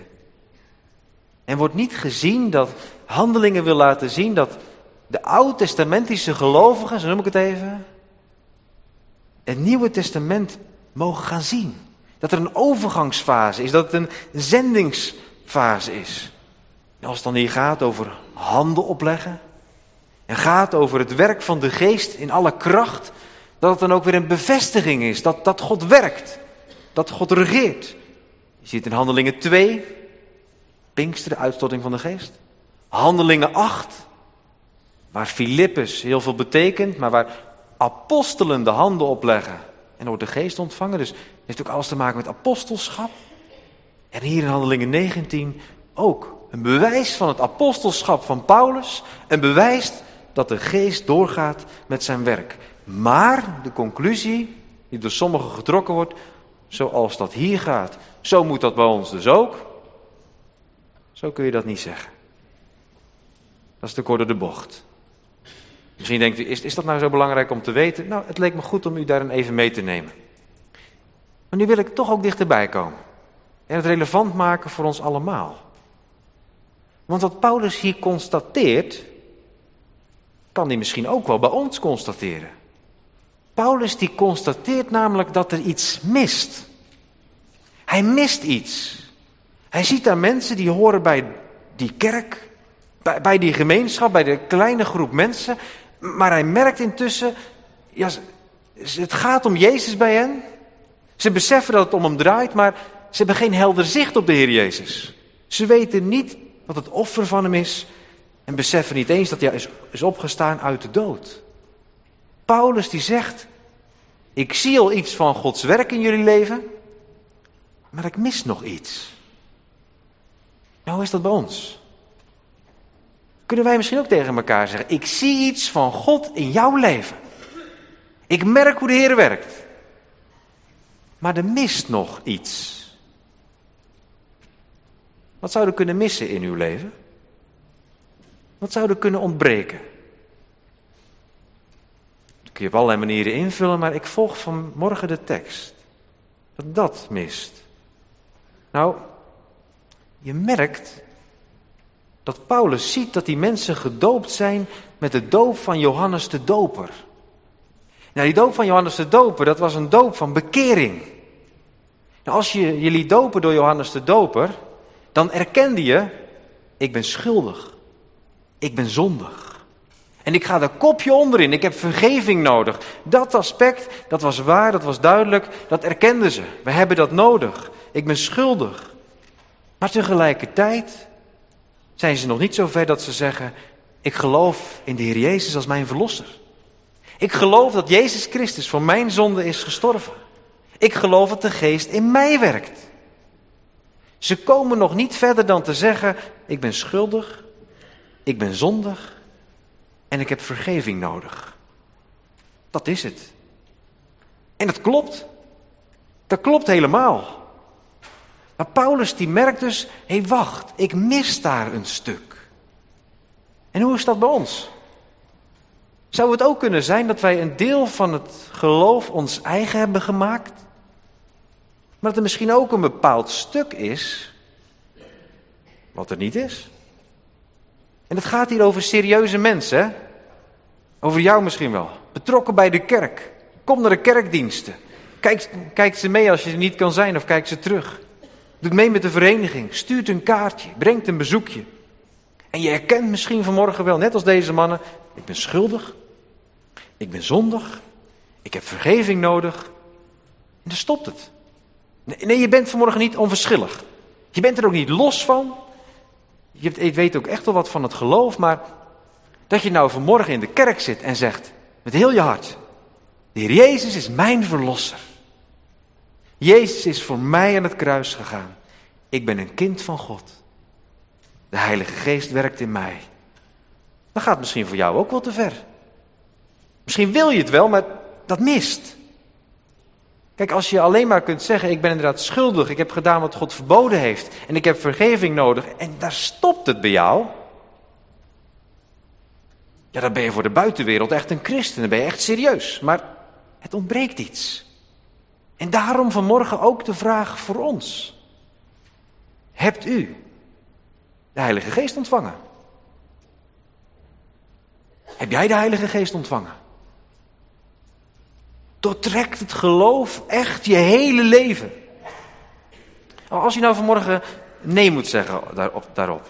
En wordt niet gezien dat Handelingen wil laten zien dat de oud-testamentische gelovigen, zo noem ik het even, het Nieuwe Testament mogen gaan zien. Dat er een overgangsfase is, dat het een zendingsfase is. En als het dan hier gaat over handen opleggen en gaat over het werk van de Geest in alle kracht, dat het dan ook weer een bevestiging is, dat God werkt, dat God regeert. Je ziet in Handelingen 2, Pinksteren, uitstorting van de Geest. Handelingen 8, waar Filippus heel veel betekent, maar waar apostelen de handen opleggen en wordt de Geest ontvangen. Dus het heeft ook alles te maken met apostelschap. En hier in Handelingen 19 ook een bewijs van het apostelschap van Paulus. Een bewijs dat de Geest doorgaat met zijn werk. Maar de conclusie, die door sommigen getrokken wordt, zoals dat hier gaat. Zo moet dat bij ons dus ook. Zo kun je dat niet zeggen. Dat is te kort door de bocht. Misschien denkt u, is dat nou zo belangrijk om te weten? Nou, het leek me goed om u daarin even mee te nemen. Maar nu wil ik toch ook dichterbij komen. En het relevant maken voor ons allemaal. Want wat Paulus hier constateert, kan hij misschien ook wel bij ons constateren. Paulus die constateert namelijk dat er iets mist. Hij mist iets. Hij ziet daar mensen die horen bij die kerk, bij die gemeenschap, bij de kleine groep mensen. Maar hij merkt intussen, ja, het gaat om Jezus bij hen. Ze beseffen dat het om hem draait, maar ze hebben geen helder zicht op de Heer Jezus. Ze weten niet wat het offer van hem is en beseffen niet eens dat hij is opgestaan uit de dood. Paulus die zegt, ik zie al iets van Gods werk in jullie leven, maar ik mis nog iets. Nou, hoe is dat bij ons? Kunnen wij misschien ook tegen elkaar zeggen, ik zie iets van God in jouw leven. Ik merk hoe de Heer werkt. Maar er mist nog iets. Wat zou er kunnen missen in uw leven? Wat zou er kunnen ontbreken? Dat kun je op allerlei manieren invullen, maar ik volg vanmorgen de tekst. Dat mist. Nou, je merkt dat Paulus ziet dat die mensen gedoopt zijn met de doop van Johannes de Doper. Nou, die doop van Johannes de Doper, dat was een doop van bekering. Nou, als je je liet dopen door Johannes de Doper, dan erkende je, ik ben schuldig. Ik ben zondig. En ik ga daar kopje onderin, ik heb vergeving nodig. Dat aspect, dat was waar, dat was duidelijk, dat erkenden ze. We hebben dat nodig. Ik ben schuldig. Maar tegelijkertijd zijn ze nog niet zo ver dat ze zeggen, ik geloof in de Heer Jezus als mijn verlosser. Ik geloof dat Jezus Christus voor mijn zonde is gestorven. Ik geloof dat de Geest in mij werkt. Ze komen nog niet verder dan te zeggen, ik ben schuldig, ik ben zondig en ik heb vergeving nodig. Dat is het. En dat klopt. Dat klopt helemaal. Maar Paulus die merkt dus, hé wacht, ik mis daar een stuk. En hoe is dat bij ons? Zou het ook kunnen zijn dat wij een deel van het geloof ons eigen hebben gemaakt? Maar dat er misschien ook een bepaald stuk is, wat er niet is. En het gaat hier over serieuze mensen, hè? Over jou misschien wel. Betrokken bij de kerk. Kom naar de kerkdiensten. Kijk ze mee als je er niet kan zijn of kijk ze terug. Doet mee met de vereniging. Stuurt een kaartje. Brengt een bezoekje. En je herkent misschien vanmorgen wel, net als deze mannen, ik ben schuldig. Ik ben zondig. Ik heb vergeving nodig. En dan stopt het. Nee, je bent vanmorgen niet onverschillig. Je bent er ook niet los van. Je weet ook echt wel wat van het geloof, maar dat je nou vanmorgen in de kerk zit en zegt, met heel je hart, de Heer Jezus is mijn verlosser. Jezus is voor mij aan het kruis gegaan. Ik ben een kind van God. De Heilige Geest werkt in mij. Dat gaat misschien voor jou ook wel te ver. Misschien wil je het wel, maar dat mist. Kijk, als je alleen maar kunt zeggen, ik ben inderdaad schuldig, ik heb gedaan wat God verboden heeft en ik heb vergeving nodig en daar stopt het bij jou. Ja, dan ben je voor de buitenwereld echt een christen, dan ben je echt serieus. Maar het ontbreekt iets. En daarom vanmorgen ook de vraag voor ons. Hebt u de Heilige Geest ontvangen? Heb jij de Heilige Geest ontvangen? Doortrekt het geloof echt je hele leven? Als je nou vanmorgen nee moet zeggen daarop.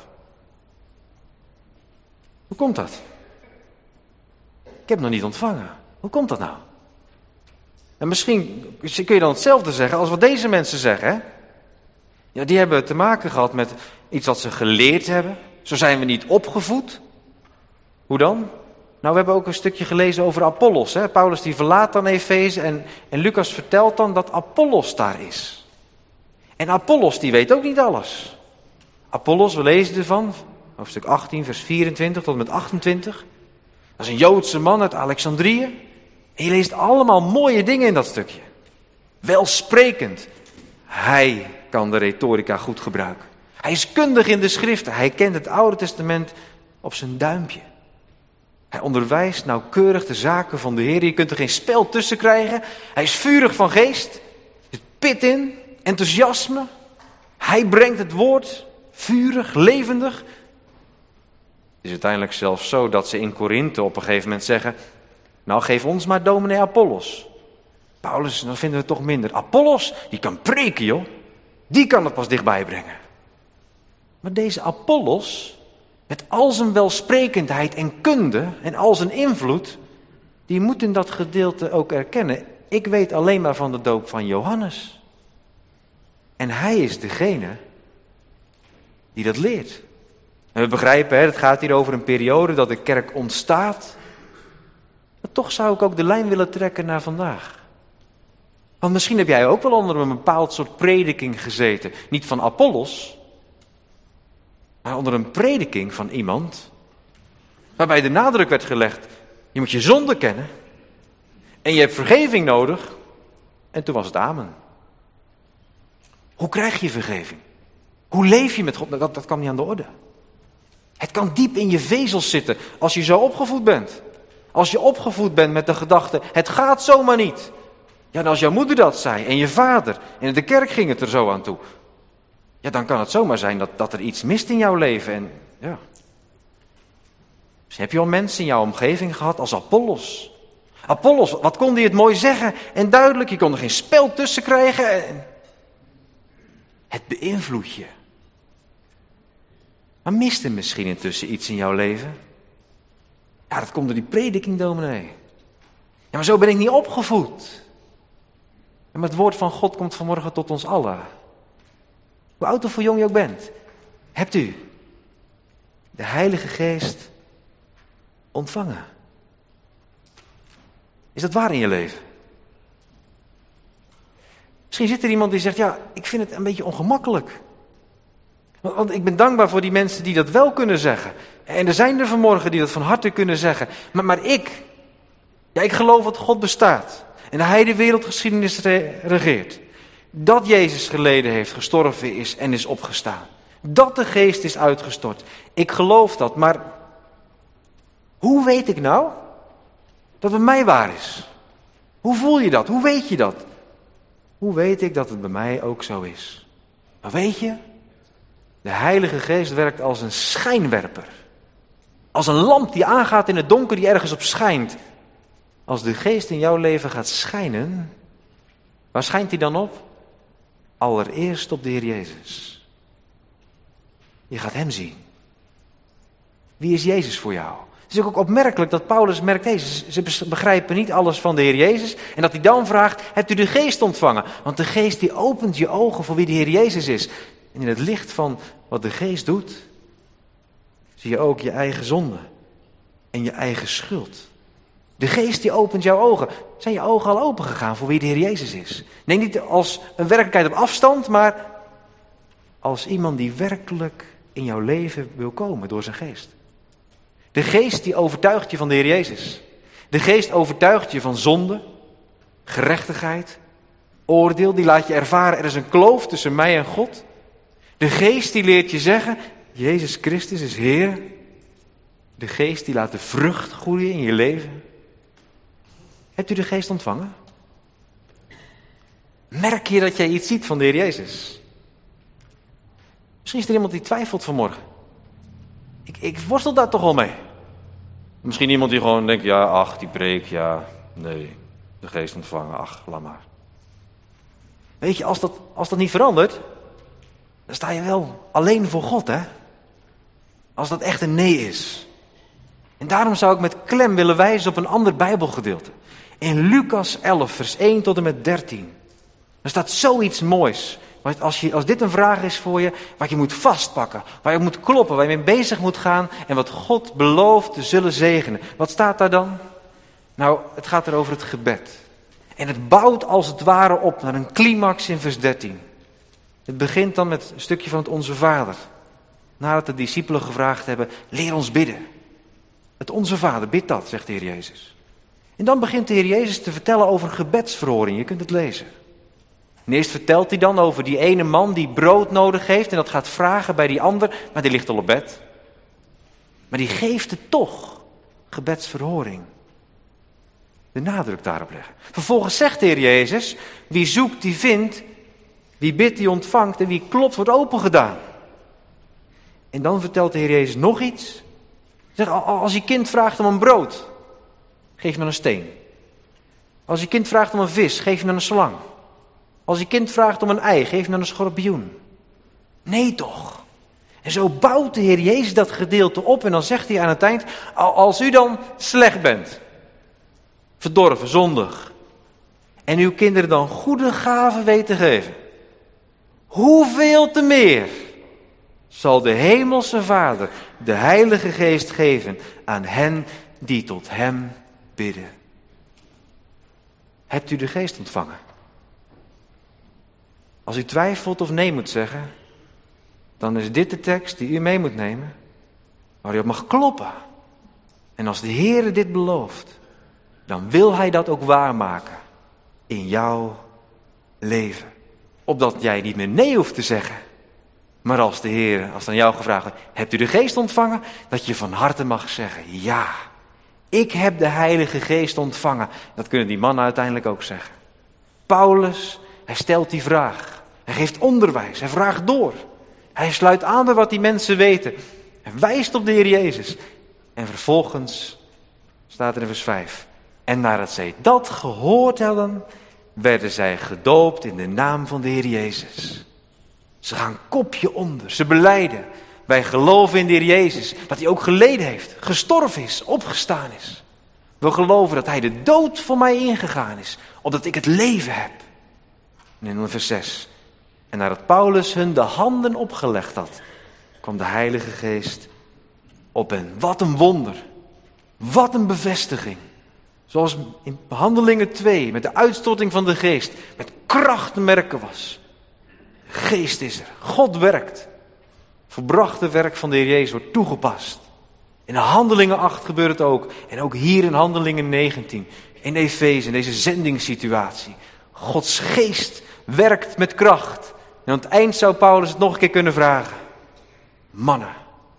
Hoe komt dat? Ik heb het nog niet ontvangen. Hoe komt dat nou? En misschien kun je dan hetzelfde zeggen als wat deze mensen zeggen. Hè? Ja, die hebben te maken gehad met iets wat ze geleerd hebben. Zo zijn we niet opgevoed. Hoe dan? Nou, we hebben ook een stukje gelezen over Apollos. Hè? Paulus die verlaat dan Efeze en Lucas vertelt dan dat Apollos daar is. En Apollos die weet ook niet alles. Apollos, we lezen ervan, hoofdstuk 18, vers 24 tot en met 28. Dat is een Joodse man uit Alexandrië. En je leest allemaal mooie dingen in dat stukje. welsprekend. Hij kan de retorica goed gebruiken. Hij is kundig in de schriften. Hij kent het Oude Testament op zijn duimpje. Hij onderwijst nauwkeurig de zaken van de Heer. Je kunt er geen spel tussen krijgen. Hij is vurig van geest. Er zit pit in, enthousiasme. Hij brengt het woord vurig, levendig. Het is uiteindelijk zelfs zo dat ze in Korinthe op een gegeven moment zeggen: nou, geef ons maar dominee Apollos. Paulus, dan vinden we het toch minder. Apollos, die kan preken, joh. Die kan het pas dichtbij brengen. Maar deze Apollos, met al zijn welsprekendheid en kunde en al zijn invloed, die moet in dat gedeelte ook erkennen: ik weet alleen maar van de doop van Johannes. En hij is degene die dat leert. En we begrijpen, het gaat hier over een periode dat de kerk ontstaat. Maar toch zou ik ook de lijn willen trekken naar vandaag. Want misschien heb jij ook wel onder een bepaald soort prediking gezeten. Niet van Apollos, maar onder een prediking van iemand waarbij de nadruk werd gelegd: je moet je zonde kennen en je hebt vergeving nodig. En toen was het amen. Hoe krijg je vergeving? Hoe leef je met God? Dat kan niet aan de orde. Het kan diep in je vezels zitten als je zo opgevoed bent. Als je opgevoed bent met de gedachte: het gaat zomaar niet. Ja, en als jouw moeder dat zei en je vader en in de kerk ging het er zo aan toe. Ja, dan kan het zomaar zijn dat er iets mist in jouw leven. En ja. Dus heb je al mensen in jouw omgeving gehad als Apollos. Apollos, wat kon hij het mooi zeggen en duidelijk. Je kon er geen spel tussen krijgen. En het beïnvloedt je. Maar mist er misschien intussen iets in jouw leven? Ja, dat komt door die prediking, dominee. Ja, maar zo ben ik niet opgevoed. En maar het woord van God komt vanmorgen tot ons allen. Hoe oud of hoe jong je ook bent, hebt u de Heilige Geest ontvangen? Is dat waar in je leven? Misschien zit er iemand die zegt: ja, ik vind het een beetje ongemakkelijk. Want ik ben dankbaar voor die mensen die dat wel kunnen zeggen. En er zijn er vanmorgen die dat van harte kunnen zeggen. Maar ik geloof dat God bestaat. En hij de wereldgeschiedenis regeert. Dat Jezus geleden heeft, gestorven is en is opgestaan. Dat de Geest is uitgestort. Ik geloof dat, maar hoe weet ik nou dat het bij mij waar is? Hoe voel je dat? Hoe weet je dat? Hoe weet ik dat het bij mij ook zo is? Maar weet je, de Heilige Geest werkt als een schijnwerper. Als een lamp die aangaat in het donker, die ergens op schijnt. Als de Geest in jouw leven gaat schijnen, waar schijnt hij dan op? Allereerst op de Heer Jezus. Je gaat hem zien. Wie is Jezus voor jou? Het is ook opmerkelijk dat Paulus merkt: ze begrijpen niet alles van de Heer Jezus. En dat hij dan vraagt: hebt u de Geest ontvangen? Want de Geest die opent je ogen voor wie de Heer Jezus is. En in het licht van wat de Geest doet, zie je ook je eigen zonde en je eigen schuld. De Geest die opent jouw ogen. Zijn je ogen al open gegaan voor wie de Heer Jezus is? Nee, niet als een werkelijkheid op afstand, maar als iemand die werkelijk in jouw leven wil komen door zijn Geest. De Geest die overtuigt je van de Heer Jezus. De Geest overtuigt je van zonde, gerechtigheid, oordeel. Die laat je ervaren: er is een kloof tussen mij en God. De Geest die leert je zeggen: Jezus Christus is Heer. De Geest die laat de vrucht groeien in je leven. Hebt u de Geest ontvangen? Merk je dat jij iets ziet van de Heer Jezus? Misschien is er iemand die twijfelt vanmorgen. Ik worstel daar toch wel mee. Misschien iemand die gewoon denkt: ja, ach, die preek, ja, nee, de Geest ontvangen, ach, laat maar. Weet je, als dat niet verandert, dan sta je wel alleen voor God, hè? Als dat echt een nee is. En daarom zou ik met klem willen wijzen op een ander Bijbelgedeelte. In Lucas 11, vers 1 tot en met 13. Er staat zoiets moois. Als dit een vraag is voor je, wat je moet vastpakken, waar je moet kloppen, waar je mee bezig moet gaan en wat God belooft te zullen zegenen. Wat staat daar dan? Nou, het gaat er over het gebed. En het bouwt als het ware op naar een climax in vers 13. Het begint dan met een stukje van het Onze Vader. Nadat de discipelen gevraagd hebben: leer ons bidden. Het Onze Vader, bid dat, zegt de Heer Jezus. En dan begint de Heer Jezus te vertellen over gebedsverhoring. Je kunt het lezen. En eerst vertelt hij dan over die ene man die brood nodig heeft en dat gaat vragen bij die ander, maar die ligt al op bed. Maar die geeft het toch, gebedsverhoring. De nadruk daarop leggen. Vervolgens zegt de Heer Jezus, wie zoekt die vindt, wie bidt die ontvangt en wie klopt wordt opengedaan. En dan vertelt de Heer Jezus nog iets. Zeg, als je kind vraagt om een brood, geef hem dan een steen. Als je kind vraagt om een vis, geef hem dan een slang. Als je kind vraagt om een ei, geef hem dan een schorpioen. Nee toch. En zo bouwt de Heer Jezus dat gedeelte op en dan zegt hij aan het eind, als u dan slecht bent, verdorven, zondig, en uw kinderen dan goede gaven weten geven, hoeveel te meer zal de hemelse Vader de Heilige Geest geven aan hen die tot hem bidden. Hebt u de Geest ontvangen? Als u twijfelt of nee moet zeggen, dan is dit de tekst die u mee moet nemen, waar u op mag kloppen. En als de Heere dit belooft, dan wil Hij dat ook waarmaken in jouw leven. Opdat jij niet meer nee hoeft te zeggen. Maar als de Heer, als dan jou gevraagd wordt, hebt u de Geest ontvangen? Dat je van harte mag zeggen, ja, ik heb de Heilige Geest ontvangen. Dat kunnen die mannen uiteindelijk ook zeggen. Paulus, hij stelt die vraag. Hij geeft onderwijs, hij vraagt door. Hij sluit aan bij wat die mensen weten. Hij wijst op de Heer Jezus. En vervolgens staat er in vers 5. En nadat zij dat gehoord hadden, werden zij gedoopt in de naam van de Heer Jezus. Ze gaan kopje onder, ze belijden. Wij geloven in de Heer Jezus, dat hij ook geleden heeft, gestorven is, opgestaan is. We geloven dat hij de dood voor mij ingegaan is, opdat ik het leven heb. En in vers 6. En nadat Paulus hun de handen opgelegd had, kwam de Heilige Geest op hen. Wat een wonder, wat een bevestiging. Zoals in Handelingen 2, met de uitstorting van de Geest, met kracht te merken was. De Geest is er, God werkt. Volbrachte werk van de Heer Jezus wordt toegepast. In de Handelingen 8 gebeurt het ook. En ook hier in Handelingen 19. In Efeze, in deze zendingssituatie. Gods Geest werkt met kracht. En aan het eind zou Paulus het nog een keer kunnen vragen. Mannen,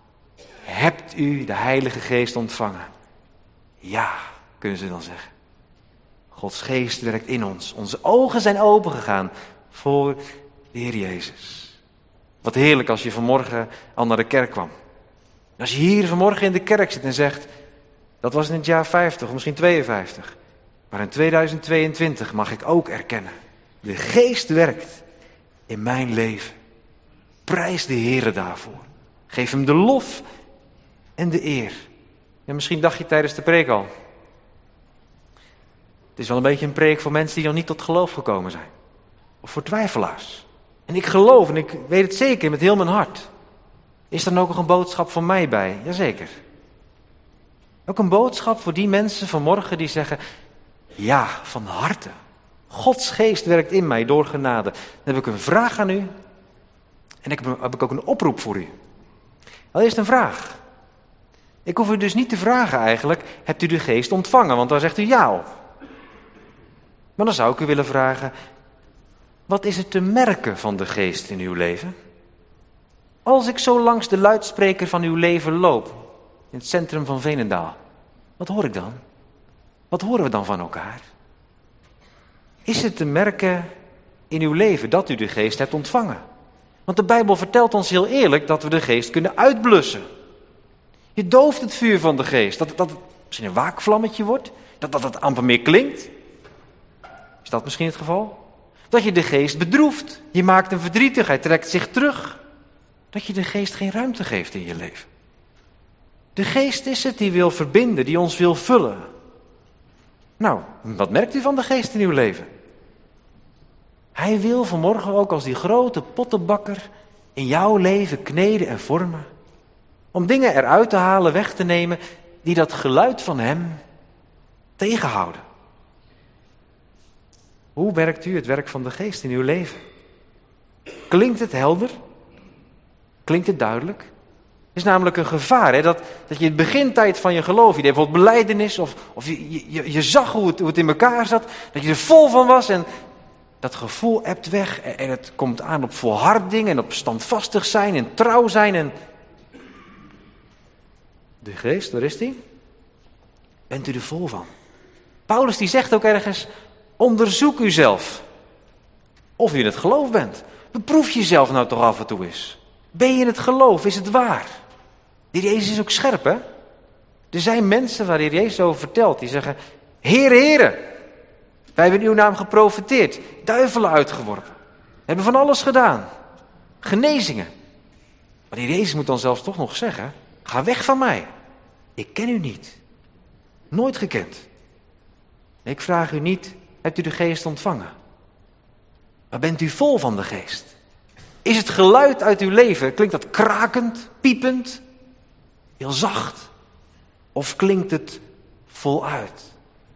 hebt u de Heilige Geest ontvangen? Ja, kunnen ze dan zeggen. Gods Geest werkt in ons. Onze ogen zijn opengegaan voor de Heer Jezus. Wat heerlijk als je vanmorgen al naar de kerk kwam. Als je hier vanmorgen in de kerk zit en zegt, dat was in het jaar 50 of misschien 52. Maar in 2022 mag ik ook erkennen. De Geest werkt in mijn leven. Prijs de Heere daarvoor. Geef hem de lof en de eer. En misschien dacht je tijdens de preek al. Het is wel een beetje een preek voor mensen die nog niet tot geloof gekomen zijn. Of voor twijfelaars. En ik geloof en ik weet het zeker met heel mijn hart. Is er dan ook nog een boodschap van mij bij? Jazeker. Ook een boodschap voor die mensen vanmorgen die zeggen, ja, van harte. Gods Geest werkt in mij door genade. Dan heb ik een vraag aan u. En heb ik ook een oproep voor u. Allereerst een vraag. Ik hoef u dus niet te vragen eigenlijk, hebt u de Geest ontvangen? Want daar zegt u ja op. Maar dan zou ik u willen vragen, wat is er te merken van de Geest in uw leven? Als ik zo langs de luidspreker van uw leven loop, in het centrum van Veenendaal, wat hoor ik dan? Wat horen we dan van elkaar? Is het te merken in uw leven dat u de Geest hebt ontvangen? Want de Bijbel vertelt ons heel eerlijk dat we de Geest kunnen uitblussen. Je dooft het vuur van de Geest, dat het misschien een waakvlammetje wordt, dat het amper meer klinkt. Is dat misschien het geval? Dat je de Geest bedroeft. Je maakt hem verdrietig, hij trekt zich terug. Dat je de Geest geen ruimte geeft in je leven. De Geest is het die wil verbinden, die ons wil vullen. Nou, wat merkt u van de Geest in uw leven? Hij wil vanmorgen ook als die grote pottenbakker in jouw leven kneden en vormen. Om dingen eruit te halen, weg te nemen, die dat geluid van hem tegenhouden. Hoe werkt u het werk van de Geest in uw leven? Klinkt het helder? Klinkt het duidelijk? Het is namelijk een gevaar, hè? Dat je in het begintijd van je geloof, je deed bijvoorbeeld belijdenis of je zag hoe het in elkaar zat, dat je er vol van was en dat gevoel ebt weg en het komt aan op volharding en op standvastig zijn en trouw zijn. En de geest, waar is die? Bent u er vol van? Paulus die zegt ook ergens, onderzoek uzelf. Of u in het geloof bent. Beproef jezelf nou toch af en toe eens. Ben je in het geloof? Is het waar? De Heer Jezus is ook scherp, hè? Er zijn mensen waar de Heer Jezus over vertelt, die zeggen, Heere, Heere, wij hebben in uw naam geprofeteerd, duivelen uitgeworpen, hebben van alles gedaan, genezingen. Maar de Heer Jezus moet dan zelfs toch nog zeggen, ga weg van mij, ik ken u niet, nooit gekend. Nee, ik vraag u niet, hebt u de geest ontvangen? Maar bent u vol van de geest? Is het geluid uit uw leven, klinkt dat krakend, piepend, heel zacht? Of klinkt het voluit?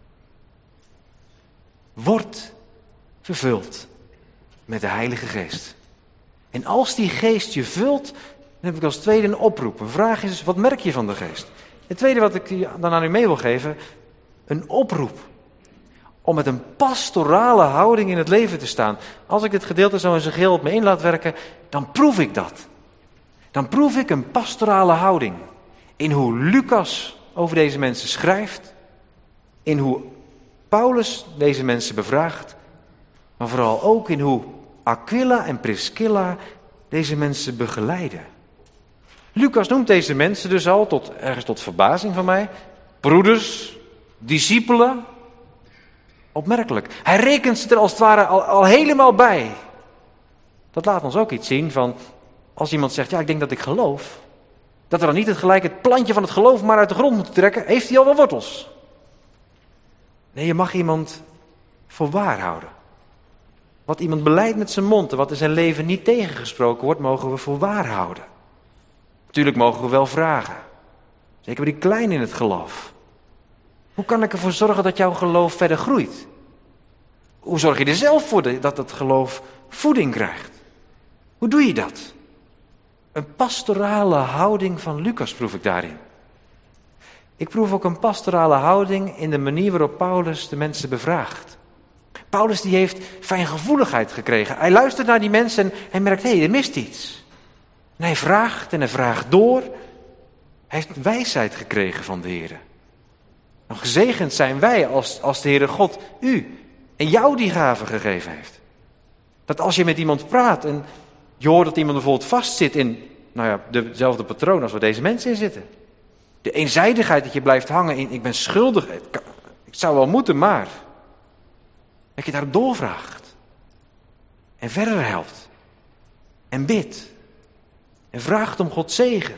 Word vervuld met de Heilige Geest. En als die geest je vult, dan heb ik als tweede een oproep. Een vraag is, wat merk je van de geest? Het tweede wat ik dan aan u mee wil geven, een oproep. Om met een pastorale houding in het leven te staan. Als ik dit gedeelte zo in zijn geheel op me in laat werken, dan proef ik dat. Dan proef ik een pastorale houding. In hoe Lucas over deze mensen schrijft. In hoe Paulus deze mensen bevraagt. Maar vooral ook in hoe Aquila en Priscilla deze mensen begeleiden. Lucas noemt deze mensen dus al, ergens tot verbazing van mij, broeders, discipelen. Opmerkelijk. Hij rekent ze er als het ware al helemaal bij. Dat laat ons ook iets zien van, als iemand zegt, ja, ik denk dat ik geloof, dat we dan niet het plantje van het geloof maar uit de grond moeten trekken, heeft hij al wel wortels. Nee, je mag iemand voor waar houden. Wat iemand belijdt met zijn mond en wat in zijn leven niet tegengesproken wordt, mogen we voor waar houden. Natuurlijk mogen we wel vragen. Zeker bij die klein in het geloof. Hoe kan ik ervoor zorgen dat jouw geloof verder groeit? Hoe zorg je er zelf voor dat het geloof voeding krijgt? Hoe doe je dat? Een pastorale houding van Lucas proef ik daarin. Ik proef ook een pastorale houding in de manier waarop Paulus de mensen bevraagt. Paulus die heeft fijngevoeligheid gekregen. Hij luistert naar die mensen en hij merkt, hé, er mist iets. En hij vraagt door. Hij heeft wijsheid gekregen van de Heer. Nou, gezegend zijn wij als de Heere God u en jou die gave gegeven heeft. Dat als je met iemand praat en je hoort dat iemand bijvoorbeeld vastzit in dezelfde patroon als waar deze mensen in zitten. De eenzijdigheid dat je blijft hangen in, ik ben schuldig, ik zou wel moeten, maar. Dat je daarop doorvraagt. En verder helpt. En bidt. En vraagt om Gods zegen.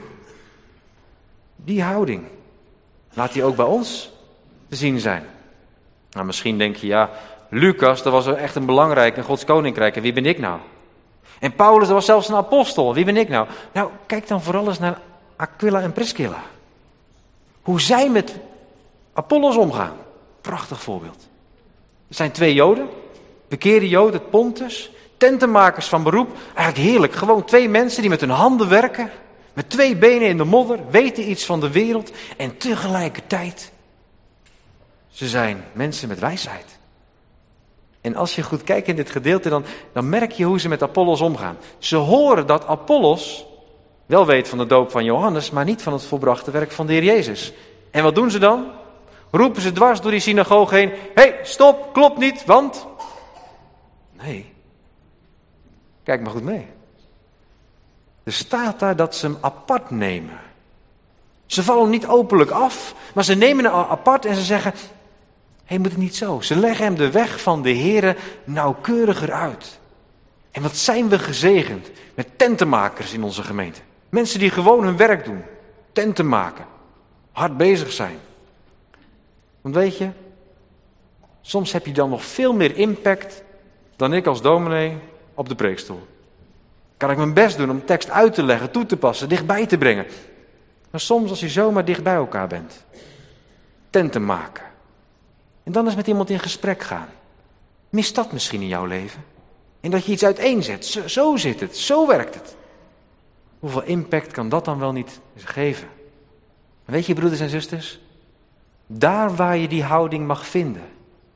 Die houding. Laat die ook bij ons te zien zijn. Nou, misschien denk je, ja, Lucas, dat was echt een belangrijk in Gods koninkrijk. En wie ben ik nou? En Paulus, dat was zelfs een apostel. Wie ben ik nou? Nou, kijk dan vooral eens naar Aquila en Priscilla. Hoe zij met Apollos omgaan. Prachtig voorbeeld. Er zijn 2 Joden, bekeerde Joden uit Pontus, tentenmakers van beroep. Eigenlijk heerlijk, gewoon 2 mensen die met hun handen werken, met 2 benen in de modder, weten iets van de wereld en tegelijkertijd, ze zijn mensen met wijsheid. En als je goed kijkt in dit gedeelte, dan merk je hoe ze met Apollos omgaan. Ze horen dat Apollos wel weet van de doop van Johannes, maar niet van het volbrachte werk van de Heer Jezus. En wat doen ze dan? Roepen ze dwars door die synagoge heen, hé, stop, klopt niet, want... Nee, kijk maar goed mee. Er staat daar dat ze hem apart nemen. Ze vallen niet openlijk af, maar ze nemen hem apart en ze zeggen, hé, moet het niet zo. Ze leggen hem de weg van de Heere nauwkeuriger uit. En wat zijn we gezegend met tentenmakers in onze gemeente. Mensen die gewoon hun werk doen, tenten maken, hard bezig zijn. Want weet je, soms heb je dan nog veel meer impact dan ik als dominee op de preekstoel. Kan ik mijn best doen om tekst uit te leggen, toe te passen, dichtbij te brengen. Maar soms als je zomaar dicht bij elkaar bent, tenten maken. En dan eens met iemand in gesprek gaan. Mist dat misschien in jouw leven? En dat je iets uiteenzet, zo zit het, zo werkt het. Hoeveel impact kan dat dan wel niet geven? En weet je, broeders en zusters, daar waar je die houding mag vinden,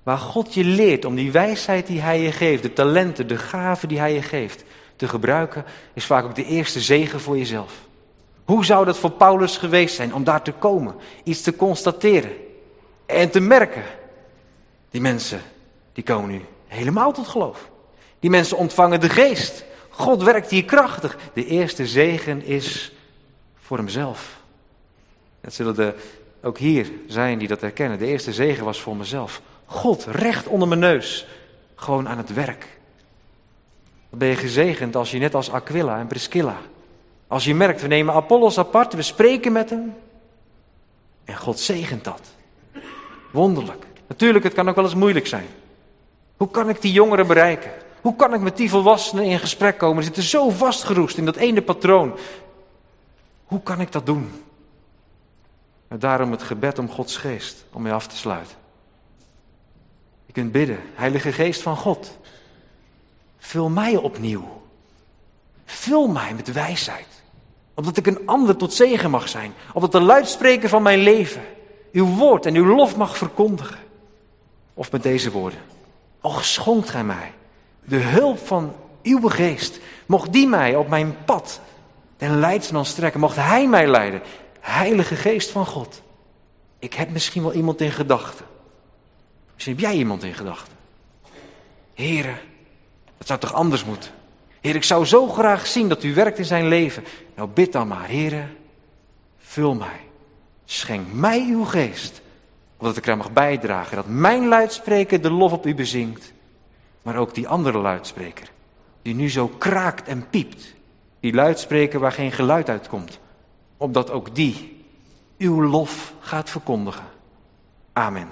Waar God je leert om die wijsheid die hij je geeft, de talenten, de gaven die hij je geeft, te gebruiken, is vaak ook de eerste zegen voor jezelf. Hoe zou dat voor Paulus geweest zijn om daar te komen, iets te constateren en te merken? Die mensen, die komen nu helemaal tot geloof. Die mensen ontvangen de geest. God werkt hier krachtig. De eerste zegen is voor hemzelf. Dat zullen er ook hier zijn die dat herkennen. De eerste zegen was voor mezelf. God, recht onder mijn neus, gewoon aan het werk. Dan ben je gezegend als je net als Aquila en Priscilla, als je merkt, we nemen Apollos apart, we spreken met hem en God zegent dat. Wonderlijk. Natuurlijk, het kan ook wel eens moeilijk zijn. Hoe kan ik die jongeren bereiken? Hoe kan ik met die volwassenen in gesprek komen? Ze zitten zo vastgeroest in dat ene patroon. Hoe kan ik dat doen? En daarom het gebed om Gods geest, om mee af te sluiten. Je kunt bidden, Heilige Geest van God, vul mij opnieuw. Vul mij met wijsheid. Opdat ik een ander tot zegen mag zijn. Opdat de luidspreker van mijn leven uw woord en uw lof mag verkondigen. Of met deze woorden. Och, schonkt gij mij de hulp van uw geest. Mocht die mij op mijn pad ten leidsman strekken. Mocht hij mij leiden. Heilige Geest van God. Ik heb misschien wel iemand in gedachten. Misschien heb jij iemand in gedachten. Here, dat zou toch anders moeten? Heer, ik zou zo graag zien dat u werkt in zijn leven. Nou, bid dan maar, Heere, vul mij. Schenk mij uw geest, opdat ik er mag bijdragen. Dat mijn luidspreker de lof op u bezingt. Maar ook die andere luidspreker, die nu zo kraakt en piept. Die luidspreker waar geen geluid uitkomt. Opdat ook die uw lof gaat verkondigen. Amen.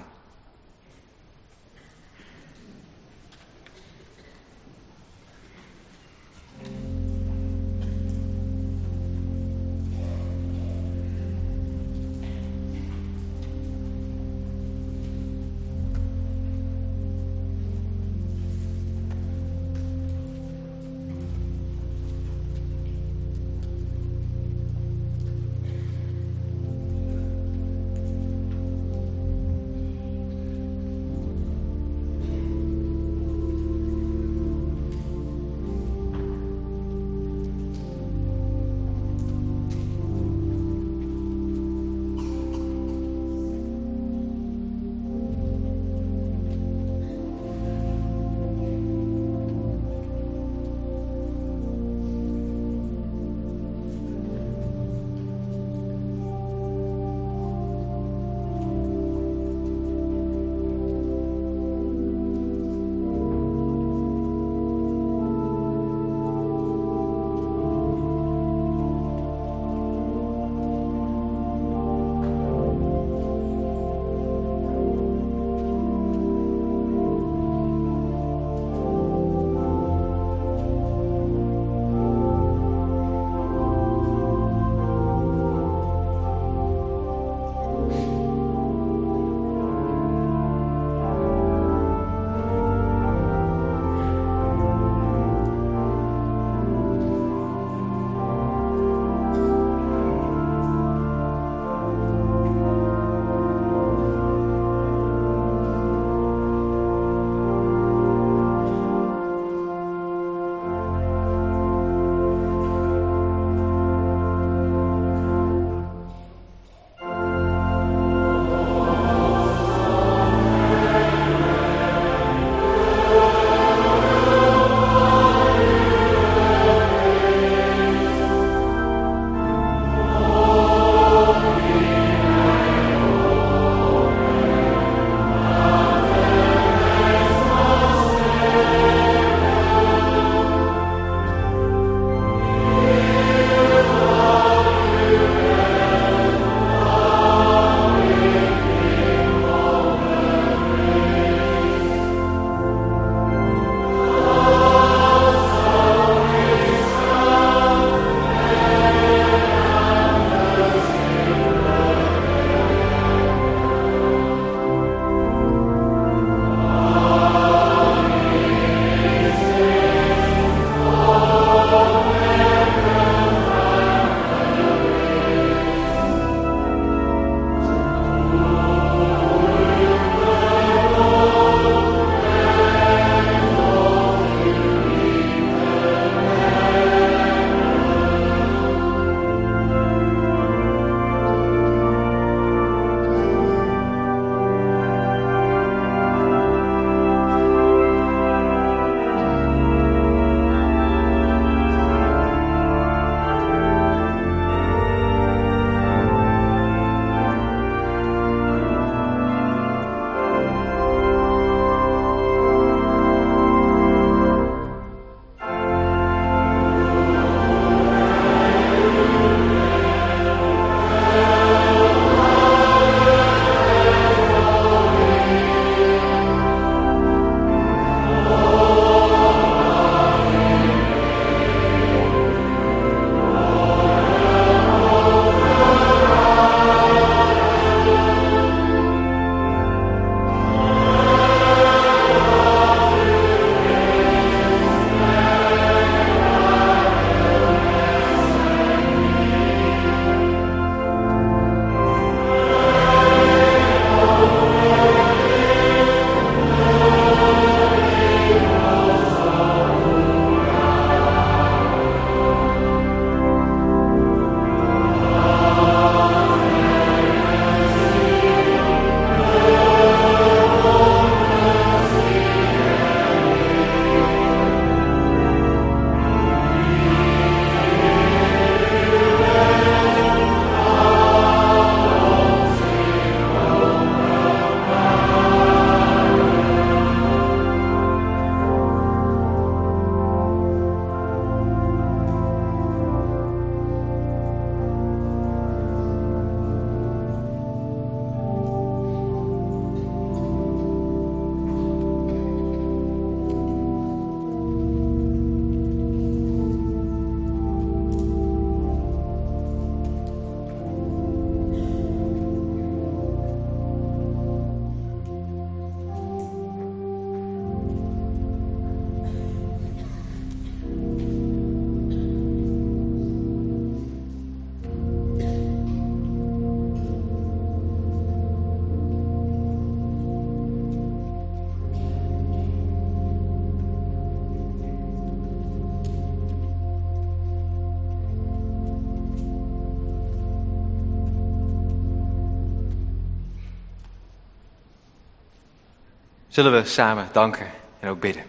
Zullen we samen danken en ook bidden.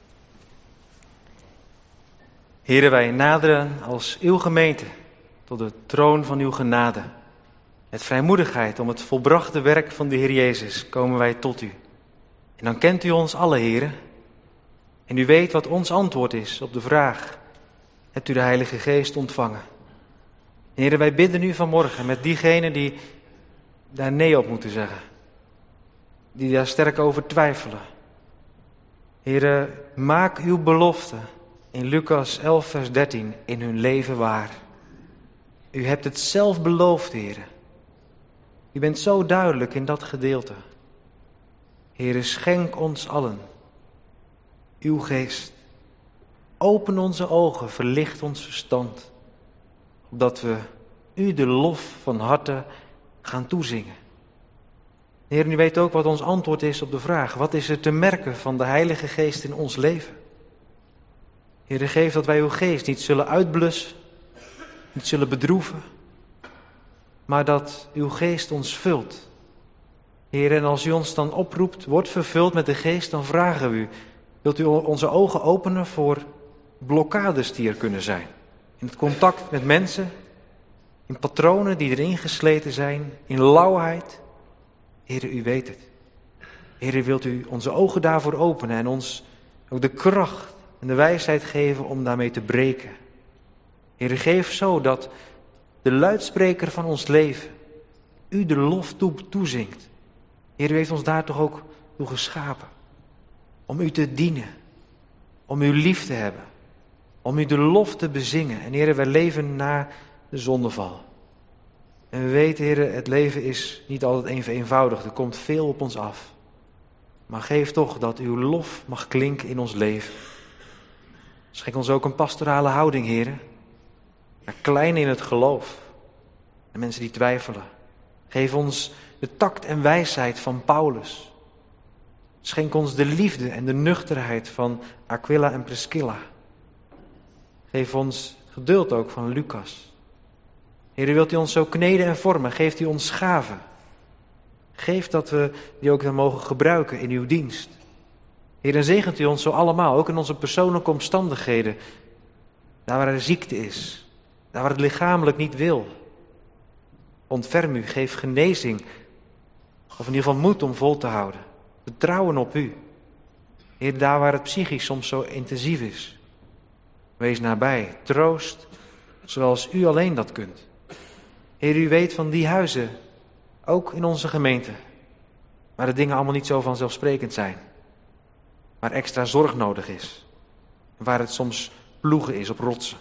Heere, wij naderen als uw gemeente tot de troon van uw genade. Met vrijmoedigheid om het volbrachte werk van de Heer Jezus komen wij tot u. En dan kent u ons alle, Heere. En u weet wat ons antwoord is op de vraag: hebt u de Heilige Geest ontvangen? Heere, wij bidden u vanmorgen met diegenen die daar nee op moeten zeggen. Die daar sterk over twijfelen. Heere, maak uw belofte in Lucas 11 vers 13 in hun leven waar. U hebt het zelf beloofd, Heere. U bent zo duidelijk in dat gedeelte. Heere, schenk ons allen uw geest. Open onze ogen, verlicht ons verstand. Opdat we u de lof van harte gaan toezingen. Heer, u weet ook wat ons antwoord is op de vraag: wat is er te merken van de Heilige Geest in ons leven? Heer, geef dat wij uw geest niet zullen uitblussen, niet zullen bedroeven, maar dat uw geest ons vult. Heer, en als u ons dan oproept, wordt vervuld met de geest, dan vragen we u: wilt u onze ogen openen voor blokkades die er kunnen zijn? In het contact met mensen, in patronen die erin gesleten zijn, in lauwheid. Heer, u weet het. Heer, wilt u onze ogen daarvoor openen en ons ook de kracht en de wijsheid geven om daarmee te breken. Heer, geef zo dat de luidspreker van ons leven u de lof toezingt. Heer, u heeft ons daar toch ook toe geschapen. Om u te dienen. Om u lief te hebben. Om u de lof te bezingen. En Heer, wij leven na de zondeval. En we weten, Heer, het leven is niet altijd even eenvoudig. Er komt veel op ons af. Maar geef toch dat uw lof mag klinken in ons leven. Schenk ons ook een pastorale houding, Heer. Naar kleinen in het geloof. En mensen die twijfelen. Geef ons de tact en wijsheid van Paulus. Schenk ons de liefde en de nuchterheid van Aquila en Priscilla. Geef ons geduld ook van Lucas. Heer, wilt u ons zo kneden en vormen? Geeft u ons gaven. Geef dat we die ook dan mogen gebruiken in uw dienst. Heer, en zegent u ons zo allemaal, ook in onze persoonlijke omstandigheden. Daar waar er ziekte is. Daar waar het lichamelijk niet wil. Ontferm u, geef genezing. Of in ieder geval moed om vol te houden. Vertrouwen op u. Heer, daar waar het psychisch soms zo intensief is. Wees nabij, troost, zoals u alleen dat kunt. Heer, u weet van die huizen, ook in onze gemeente, waar de dingen allemaal niet zo vanzelfsprekend zijn. Waar extra zorg nodig is. Waar het soms ploegen is op rotsen.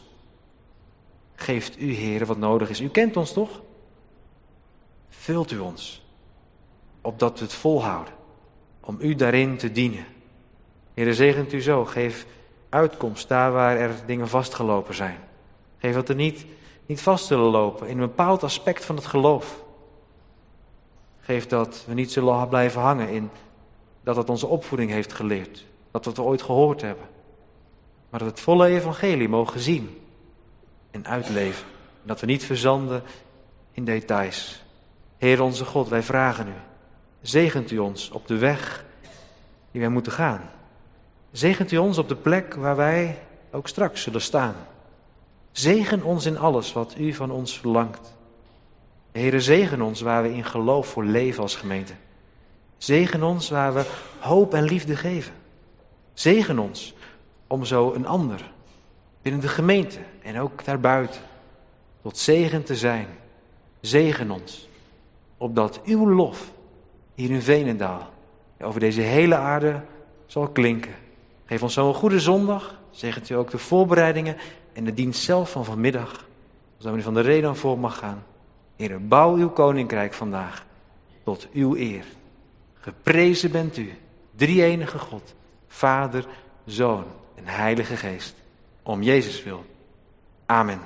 Geeft u, Heer, wat nodig is. U kent ons toch? Vult u ons, opdat we het volhouden, om u daarin te dienen. Heer, zegent u zo, geef uitkomst daar waar er dingen vastgelopen zijn. Geef dat er niet vast zullen lopen in een bepaald aspect van het geloof. Geef dat we niet zullen blijven hangen in dat het onze opvoeding heeft geleerd. Dat we het ooit gehoord hebben. Maar dat we het volle evangelie mogen zien en uitleven. En dat we niet verzanden in details. Heer onze God, wij vragen u. Zegent u ons op de weg die wij moeten gaan. Zegent u ons op de plek waar wij ook straks zullen staan. Zegen ons in alles wat u van ons verlangt. Heere, zegen ons waar we in geloof voor leven als gemeente. Zegen ons waar we hoop en liefde geven. Zegen ons om zo een ander binnen de gemeente en ook daarbuiten tot zegen te zijn. Zegen ons, opdat uw lof hier in Veenendaal over deze hele aarde zal klinken. Geef ons zo een goede zondag. Zegent u ook de voorbereidingen en de dienst zelf van vanmiddag. Zodat u van de reden voor mag gaan. Heer, bouw uw koninkrijk vandaag tot uw eer. Geprezen bent u, drie-enige God, Vader, Zoon en Heilige Geest. Om Jezus wil. Amen.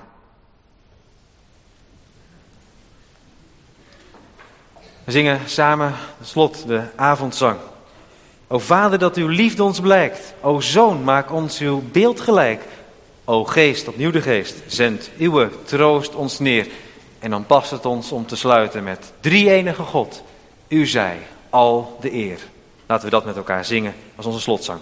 We zingen samen tot slot de avondzang. O Vader, dat uw liefde ons blijkt. O Zoon, maak ons uw beeld gelijk. O Geest, opnieuw de Geest, zend uw troost ons neer. En dan past het ons om te sluiten met drie-enige God. U zij al de eer. Laten we dat met elkaar zingen als onze slotzang.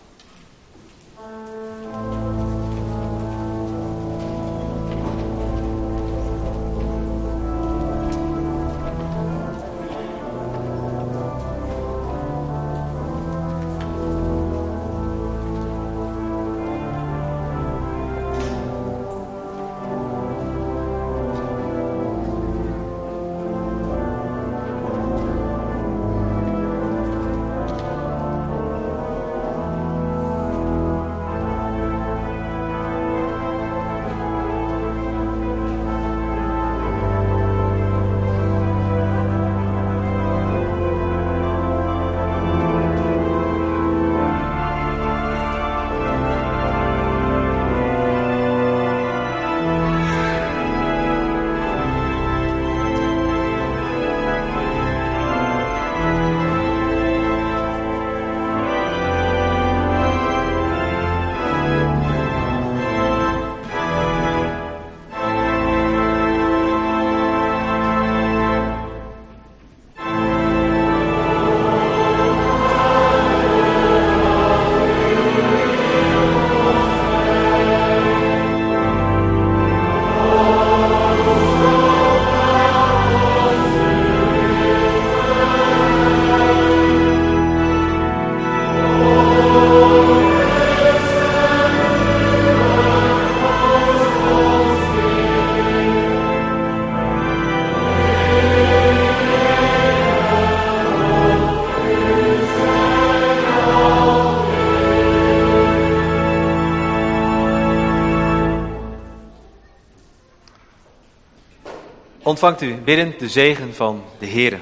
Ontvangt u biddend de zegen van de Heere.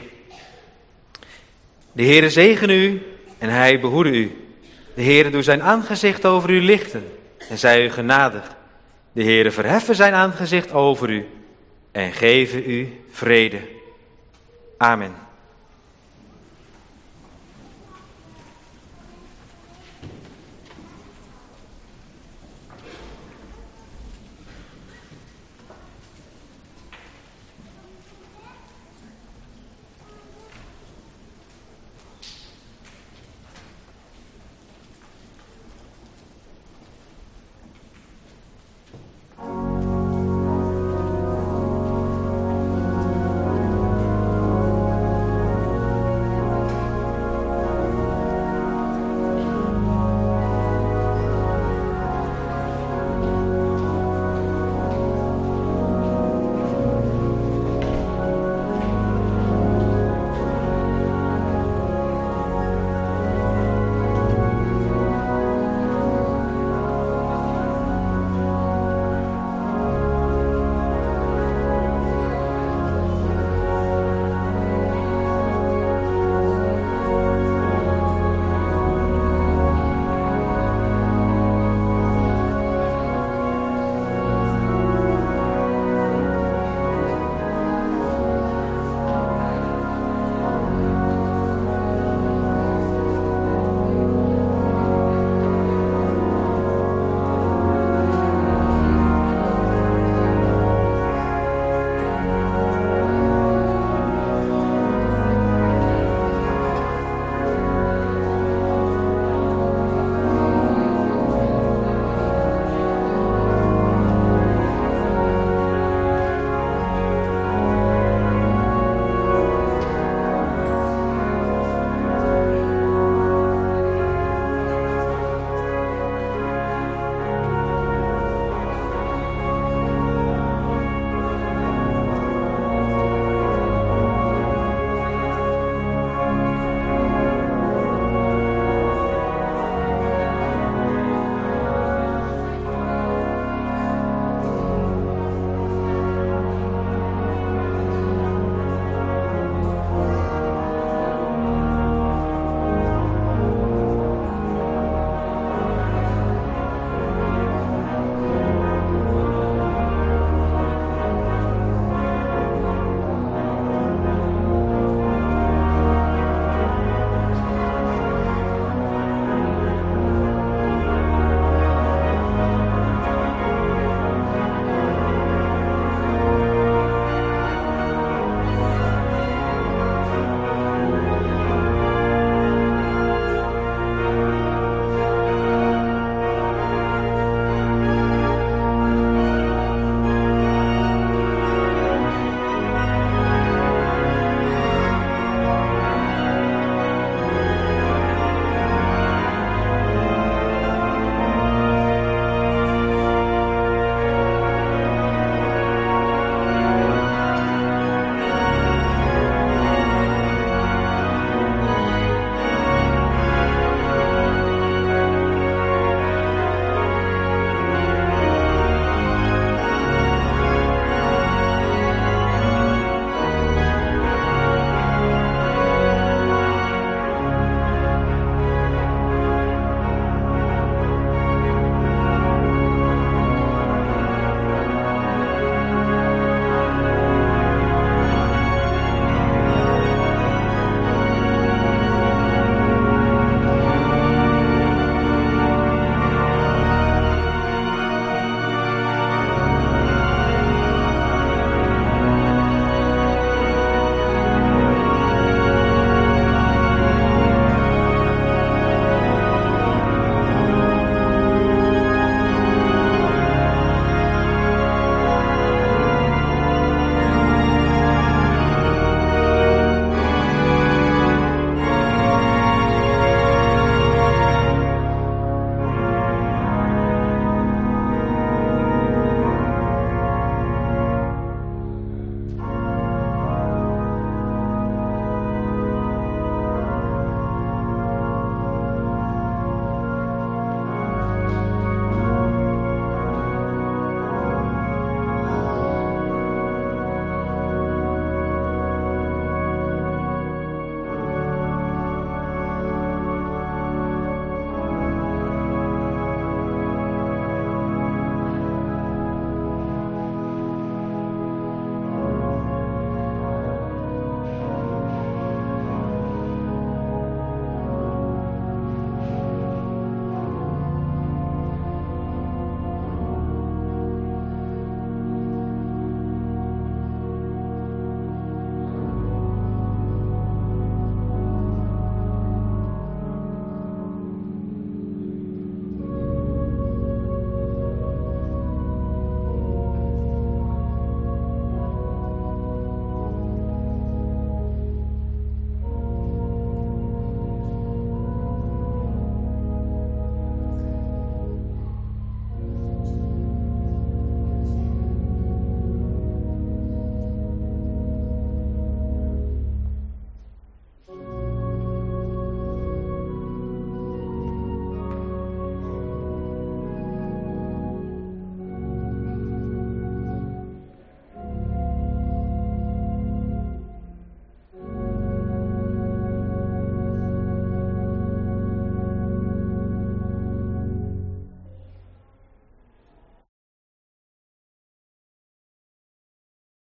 De Heere zegene u en hij behoede u. De Heere doe zijn aangezicht over u lichten en zij u genadig. De Heere verheffen zijn aangezicht over u en geven u vrede. Amen.